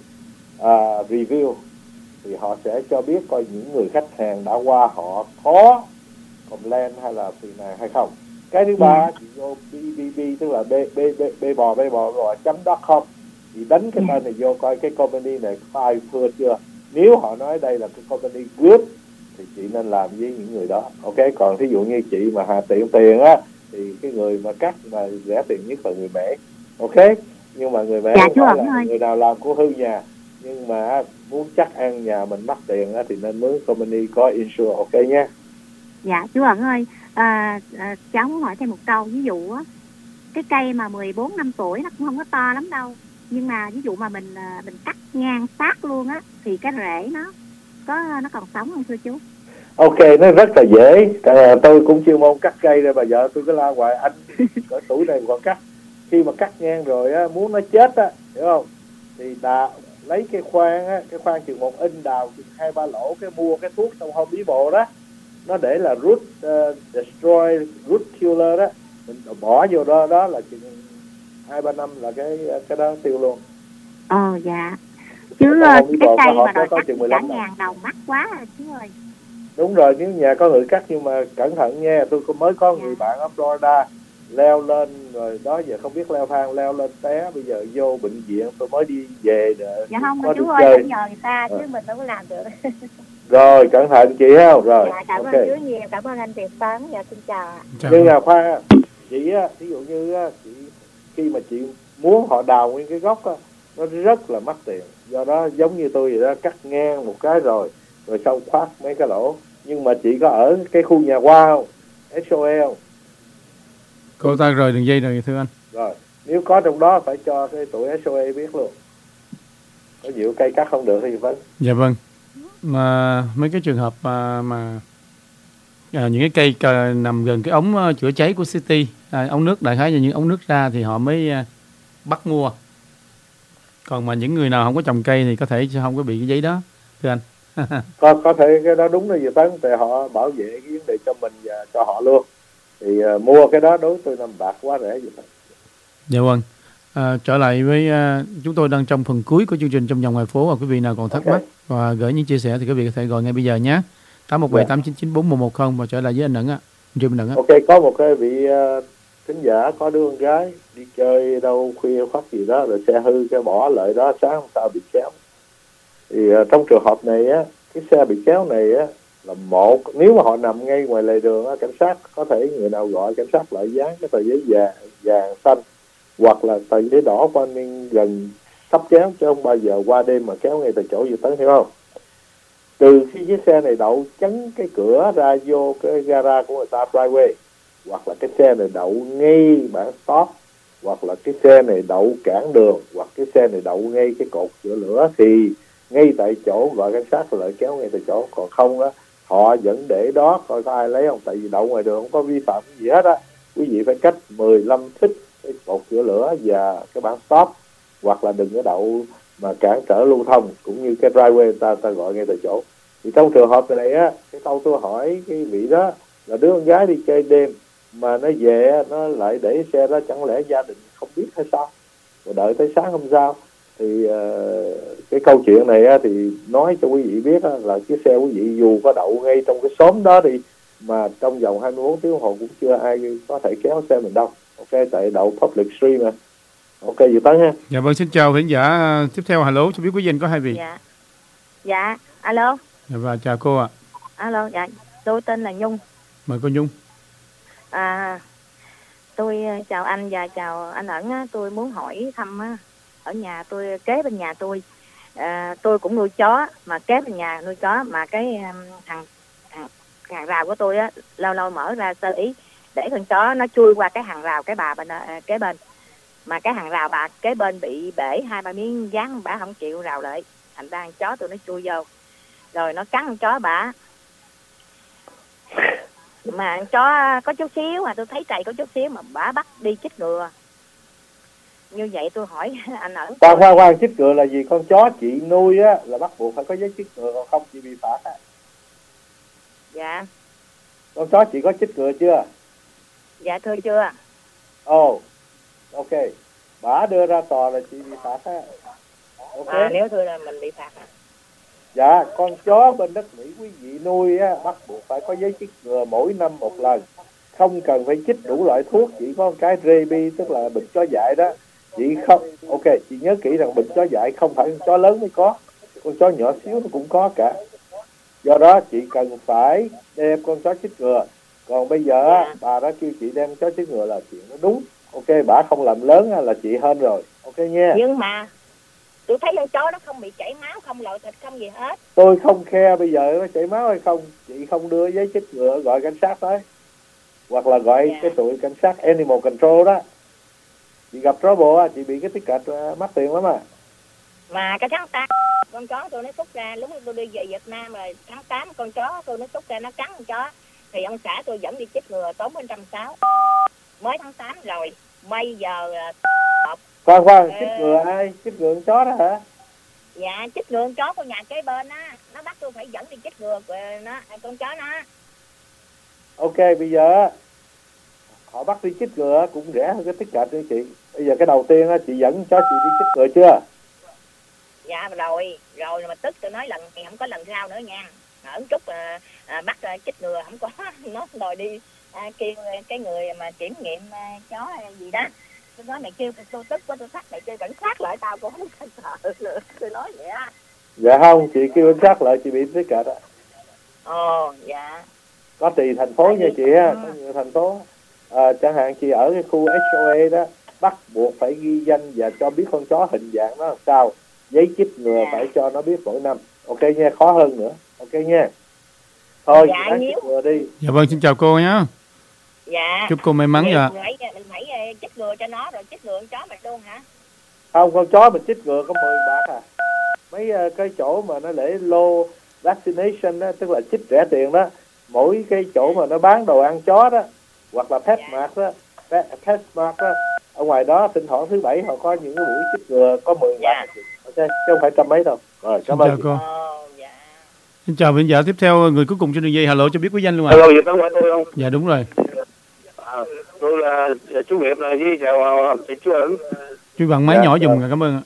uh, Review, thì họ sẽ cho biết coi những người khách hàng đã qua họ có complain hay là phiền này hay không. Cái thứ ba, chị vô bê bê bê, tức là b b b b bò b bò bò chấm com, chị đánh cái tên này vô coi cái company này có ai thưa chưa. Nếu họ nói đây là cái company good thì chị nên làm với những người đó. Ok, còn thí dụ như chị mà hà tiện tiền á thì cái người mà cắt mà rẻ tiền nhất là người Mễ. Ok, nhưng mà người Mễ dạ, không phải là ơi. người nào làm của hư nhà, nhưng mà muốn chắc ăn nhà mình mất tiền á thì nên mướn company có insure. Ok nhé. Dạ chú Ẩn ơi, à, à, cháu muốn hỏi thêm một câu. Ví dụ á, cái cây mà mười bốn năm tuổi nó cũng không có to lắm đâu, nhưng mà ví dụ mà mình mình cắt ngang sát luôn á thì cái rễ nó có nó còn sống không thưa chú? Ok, nó rất là dễ. À, tôi cũng chuyên môn cắt cây rồi, bà vợ tôi cứ la hoài anh cỡ tuổi này còn cắt. Khi mà cắt ngang rồi á, muốn nó chết á, hiểu không? Thì đào, lấy cái khoan á, cái khoan chừng một inch đào chừng hai ba lỗ, cái mua cái thuốc trong Home Depot đó, nó để là root uh, destroy root killer đó, mình bỏ vô đó, đó là chừng hai ba năm là cái cái đó tiêu luôn. Ờ dạ. Chứ cái cây mà đòi cắt cả ngàn đồng mắc quá à chú ơi. Đúng rồi, nếu nhà có người cắt, nhưng mà cẩn thận nha. Tôi mới có người bạn ở Florida leo lên rồi đó, giờ không biết leo thang, leo lên té, bây giờ vô bệnh viện, tôi mới đi về để dạ không chú ơi, phải nhờ người ta chứ à. Mình đâu có làm được. Rồi cẩn thận chị không? Rồi dạ, cảm okay. ơn chú nhiều, cảm ơn anh Việt Tấn. Dạ xin chào ạ. Nhưng mà khoan, chị á, ví dụ như á, chị khi mà chị muốn họ đào nguyên cái gốc á, nó rất là mắc tiền. Do đó giống như tôi vậy đó, cắt ngang một cái rồi rồi sau khoát mấy cái lỗ. Nhưng mà chị có ở cái khu nhà hoa không? ét o e không? Cô ta rời đường dây rồi thưa anh. Rồi, nếu có trong đó phải cho cái tụi ét o e biết luôn. Có nhiều cây cắt không được thì vẫn. Dạ vâng. Mà mấy cái trường hợp mà, mà à, những cái cây cà, nằm gần cái ống uh, chữa cháy của City, à, ống nước đại khái là những ống nước ra thì họ mới uh, bắt mua. Còn mà những người nào không có trồng cây thì có thể không có bị cái giấy đó thưa anh. có có thể cái đó đúng là gì Tấn, tại họ bảo vệ cái vấn đề cho mình và cho họ luôn. Thì uh, mua cái đó đối với năm bạc quá rẻ vậy thôi. Dạ vâng. À, trở lại với uh, chúng tôi đang trong phần cuối của chương trình Trong Vòng Ngoài Phố, và quý vị nào còn thắc okay. mắc và gửi những chia sẻ thì quý vị có thể gọi ngay bây giờ nhé. tám một bảy tám chín chín bốn một một không và trở lại với anh Ẩn á. Anh Ẩn á. Ok, có một cái vị uh, thính giả có đứa con gái đi chơi đâu khuya khoắt gì đó rồi xe hư cái bỏ lại đó, sáng hôm sau bị kéo. Thì uh, trong trường hợp này á, cái xe bị kéo này á là một, nếu mà họ nằm ngay ngoài lề đường á, cảnh sát có thể người nào gọi cảnh sát lại dán cái tờ giấy vàng, vàng xanh hoặc là tờ giấy đỏ quan ninh gần sắp kéo, chứ không bao giờ qua đêm mà kéo ngay tại chỗ gì tới, hiểu không? Từ khi chiếc xe này đậu chắn cái cửa ra vô cái gara của người ta driveway, hoặc là cái xe này đậu ngay bảng stop, hoặc là cái xe này đậu cản đường, hoặc cái xe này đậu ngay cái cột chữa lửa, thì ngay tại chỗ gọi cảnh sát lại kéo ngay tại chỗ. Còn không á, họ vẫn để đó coi có ai lấy không, tại vì đậu ngoài đường không có vi phạm gì hết á. Quý vị phải cách mười lăm feet cái cột chữa lửa và cái bảng stop, hoặc là đừng có đậu mà cản trở lưu thông, cũng như cái driveway ta ta gọi ngay tại chỗ. Thì trong trường hợp này á, cái câu tôi hỏi cái vị đó là đứa con gái đi chơi đêm mà nó về nó lại để xe đó, chẳng lẽ gia đình không biết hay sao, rồi đợi tới sáng hôm sau. Thì uh, cái câu chuyện này á, thì nói cho quý vị biết á, là cái xe quý vị dù có đậu ngay trong cái xóm đó đi, mà trong vòng hai mươi bốn tiếng đồng hồ cũng chưa ai có thể kéo xe mình đâu. Ok, tại đậu public street mà. Ok, dự Tấn ha. Dạ vâng, xin chào khán giả tiếp theo. Hello, cho biết quý vị có hai vị. Dạ, dạ, alo. Dạ, và chào cô ạ. À. Alo, dạ, tôi tên là Nhung. Mời cô Nhung. À, tôi chào anh và chào anh Ẩn á. Tôi muốn hỏi thăm á, ở nhà tôi, kế bên nhà tôi, à, tôi cũng nuôi chó, mà kế bên nhà nuôi chó, mà cái um, thằng, thằng hàng rào của tôi á, lâu lâu mở ra sơ ý để con chó nó chui qua cái hàng rào cái bà bên à, kế bên, mà cái hàng rào bà kế bên bị bể hai ba miếng dán, bà không chịu rào lại, thành ra chó tôi nó chui vô. rồi nó cắn con chó bả. Mà con chó có chút xíu mà tôi thấy trầy có chút xíu mà bả bắt đi chích ngừa. Như vậy tôi hỏi anh ẩn. Khoan khoan khoan, chích ngừa là gì? Con chó chị nuôi á là bắt buộc phải có giấy chích ngừa, còn không chị bị phạt á. Dạ. Con chó chị có chích ngừa chưa? Dạ thưa chưa. Ồ, oh, ok. Bả đưa ra tòa là chị bị phạt á. Ok. À, nếu thưa là mình bị phạt à? Dạ, con chó bên đất Mỹ quý vị nuôi á, bắt buộc phải có giấy chích ngừa mỗi năm một lần. Không cần phải chích đủ loại thuốc, chỉ có cái rabies tức là bệnh chó dại đó. Chị không, ok, chị nhớ kỹ rằng bệnh chó dại không phải con chó lớn mới có, con chó nhỏ xíu nó cũng có cả. Do đó chị cần phải đem con chó chích ngừa. Còn bây giờ yeah. bà đã kêu chị đem chó chích ngừa là chuyện nó đúng. Ok, bà không làm lớn là chị hên rồi. Ok nha. Nhưng mà tôi thấy con chó nó không bị chảy máu, không lội thịt, không gì hết. Tôi không khe bây giờ nó chảy máu hay không. Chị không đưa giấy chích ngừa gọi cảnh sát tới. Hoặc là gọi yeah. cái tụi cảnh sát Animal Control đó. Chị gặp trouble á, chị bị cái ticket uh, mắc tiền lắm à. Mà cái tháng tám con chó tôi nó xúc ra, lúc tôi đi về Việt Nam rồi tháng tám con chó tôi nó xúc ra nó cắn con chó. Thì ông xã tôi dẫn đi chích ngừa tốn một trăm sáu mươi. Mới tháng tám rồi, bây giờ uh, khoan khoan, uh, chích ngừa ai? Chích ngừa con chó đó hả? Dạ, chích ngừa con chó của nhà kế bên á, nó bắt tôi phải dẫn đi chích ngừa của nó, con chó nó. Ok, bây giờ họ bắt đi chích ngừa cũng rẻ hơn cái ticket đi chị. Bây giờ cái đầu tiên á, chị dẫn cho chị đi chích ngừa chưa? Dạ rồi, rồi mà tức tôi nói lần này không có lần sau nữa nha. Ở chút à, à, bắt à, chích ngừa không có, nó đòi đi à, kêu cái người mà kiểm nghiệm à, chó gì đó. Tôi nói mày kêu tôi tức quá, tôi thắt mày kêu cảnh sát lại tao cũng không sợ nữa. Tôi nói vậy á. Dạ không, chị kêu cảnh sát lại chị bị ticket á. Ồ, dạ. Có tùy thành phố nha chị á, có nhiều thành phố. À, chẳng hạn chị ở cái khu ét o a đó, bắt buộc phải ghi danh và cho biết con chó hình dạng nó làm sao. Giấy chích ngừa yeah. phải cho nó biết mỗi năm. Ok nha, khó hơn nữa. Ok nha. Thôi, dạ, chị chích ngừa đi. Dạ vâng, xin chào cô nhé. Dạ. Chúc cô may mắn. Dạ. Mình phải, mình phải chích ngừa cho nó rồi chích ngừa con chó mình luôn hả? Không, con chó mình chích ngừa có mười bạc à. Mấy uh, cái chỗ mà nó để low vaccination đó, tức là chích rẻ tiền đó. Mỗi cái chỗ mà nó bán đồ ăn chó đó, hoặc là PetSmart đó, PetSmart đó, ở ngoài đó thỉnh thoảng thứ bảy họ có những cái buổi chích ngừa có mười bạc. Ok, chứ không phải trăm mấy đâu. Rồi, cảm ơn cô. Xin chào vị giả tiếp theo, người cuối cùng trên đường dây. Hello, cho biết quý danh luôn ạ. À. Hello, có phải tôi không? Dạ đúng rồi. À, tôi là chú Nghiệp là với chào chị chú Ẩn. Chú bằng máy dạ, nhỏ dùng, cảm ơn ạ.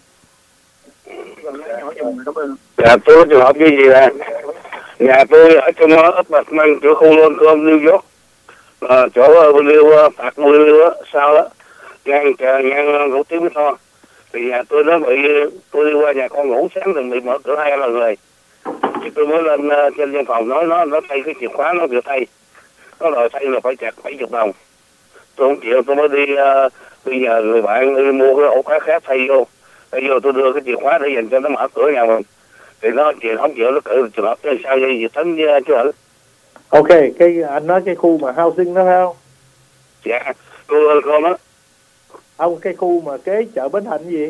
Dạ, tôi có trường hợp như gì là nhà tôi ở trong ấp Bạch Măng, chỗ khu Lôn Cơm, New York, à, chỗ William, Park William sau đó, ngang ngang ngủ tiếng với Tho. Thì nhà tôi nó bị, tôi đi qua nhà con ngủ sáng rồi bị mở cửa hai lần rồi. Thì tôi mới lên uh, trên văn phòng nói nó nó thay cái chìa khóa nó vừa thay, nó đòi thay là phải chặt bảy mươi đồng. Tôi không chịu, tôi mới đi uh, đi nhờ người bạn đi mua cái ổ khóa khác thay vô. Thay vô tôi đưa cái chìa khóa để dành cho nó mở cửa nhà mình. Thì nó chịu không chịu, nó cự trường hợp sao vậy gì tính với chú Hữu. Ok, cái anh nói cái khu mà housing đó phải không? Dạ, cô con đó. Không, cái khu mà kế chợ Bến Thành gì?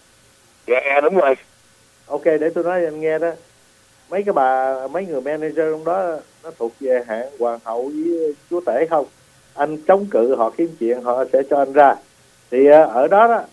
Dạ đúng rồi. Ok, để tôi nói cho anh nghe đó. Mấy cái bà, mấy người manager trong đó nó thuộc về hạng hoàng hậu với chúa tể không? Anh chống cự họ kiếm chuyện họ sẽ cho anh ra. Thì ở đó đó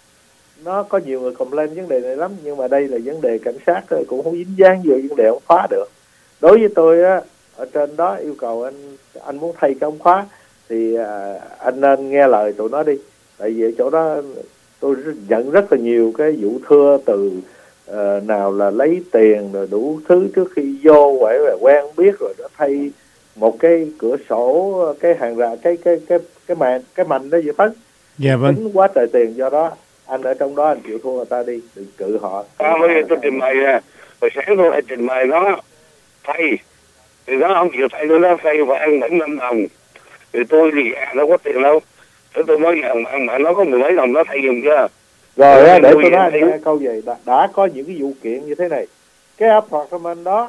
nó có nhiều người complain vấn đề này lắm, nhưng mà đây là vấn đề cảnh sát cũng không dính dáng vô vấn đề không khóa được. Đối với tôi á, ở trên đó yêu cầu anh anh muốn thay cái ống khóa thì à, anh nên nghe lời tụi nó đi. Tại vì ở chỗ đó tôi nhận rất là nhiều cái vụ thưa từ uh, nào là lấy tiền rồi đủ thứ trước khi vô phải là quen biết rồi nó thay một cái cửa sổ, cái hàng rào, cái cái cái cái màn cái mành đó vậy đó. Dạ vâng. Tính quá trời tiền, do đó anh ở trong đó anh chịu thua người ta đi, đừng cự họ. À, bây giờ tôi trình bày nè, hồi sáng tôi lại trình bày nó thay, thì nó không chịu thay, nó thay và ăn bảy năm đồng, thì tôi thì à, nó có tiền đâu, thì tôi nói rằng mà, mà nó có mười mấy đồng nó thay dùng chưa. Rồi á, để tôi nói anh nghe câu gì, đã, đã có những cái vụ kiện như thế này, cái apartment đó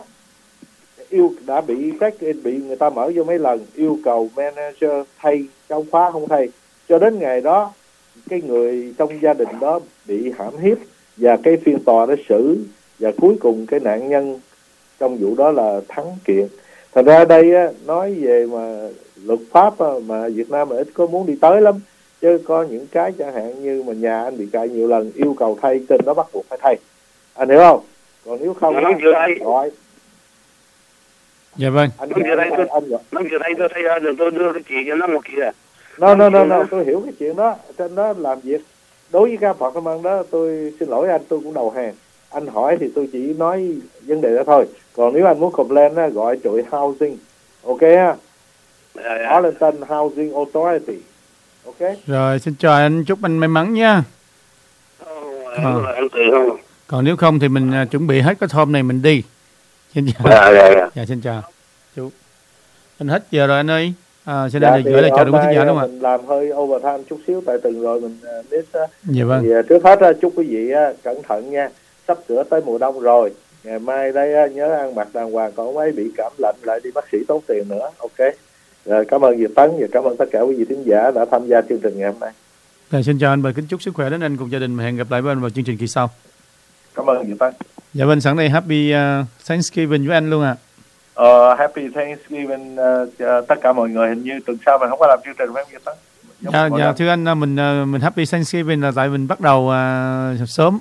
yêu đã bị check-in, bị người ta mở vô mấy lần, yêu cầu manager thay trong khóa không thay, cho đến ngày đó cái người trong gia đình đó bị hãm hiếp và cái phiên tòa đã xử, và cuối cùng cái nạn nhân trong vụ đó là thắng kiện. Thành ra đây á, nói về mà luật pháp á, mà Việt Nam mà ít có muốn đi tới lắm, chứ có những cái chẳng hạn như mà nhà anh bị cãi nhiều lần, yêu cầu thay kênh đó bắt buộc phải thay, anh hiểu không? Còn nếu không nó vừa đây gọi dạ vâng anh nó vừa đây tôi anh gọi nó vừa đây tôi thay ra rồi tôi đưa cái chuyện cho nó một kia. nó nó nó nó tôi hiểu cái chuyện đó, trên đó làm việc đối với các phật mang đó, tôi xin lỗi anh, tôi cũng đầu hàng. Anh hỏi thì tôi chỉ nói vấn đề đó thôi. Còn nếu anh muốn complain á, gọi trụi housing, ok ha? Arlington Housing Authority, ok. Rồi xin chào anh, chúc anh may mắn nha. À. Còn nếu không thì mình uh, chuẩn bị hết cái thôm này mình đi. Xin chào. Dạ, dạ, dạ. Dạ xin chào chú. Anh hết giờ rồi anh ơi. À, xin anh gửi lời chào đến quý khán giả đúng không ạ? Mình làm hơi overtime chút xíu tại từng rồi mình uh, miss. Uh, dạ vâng. Thì, uh, trước hết uh, chúc quý vị uh, cẩn thận nha. Sắp sửa tới mùa đông rồi. Ngày mai đây uh, nhớ ăn mặc đàng hoàng, còn mấy bị cảm lạnh lại đi bác sĩ tốn tiền nữa. Ok. Rồi, cảm ơn Việt Tấn và cảm ơn tất cả quý vị thính giả đã tham gia chương trình ngày hôm nay. Rồi, xin chào anh và kính chúc sức khỏe đến anh cùng gia đình. Hẹn gặp lại với anh vào chương trình kỳ sau. Cảm ơn Việt Tấn. Dạ vâng, sẵn đây Happy uh, Thanksgiving với anh luôn ạ. À. Uh, happy Thanksgiving uh, uh, tất cả mọi người. Hình như tuần sau mình không có làm chương trình với Việt Tấn. Dạ, dạ thưa anh, mình mình Happy Thanksgiving là tại mình bắt đầu uh, sớm.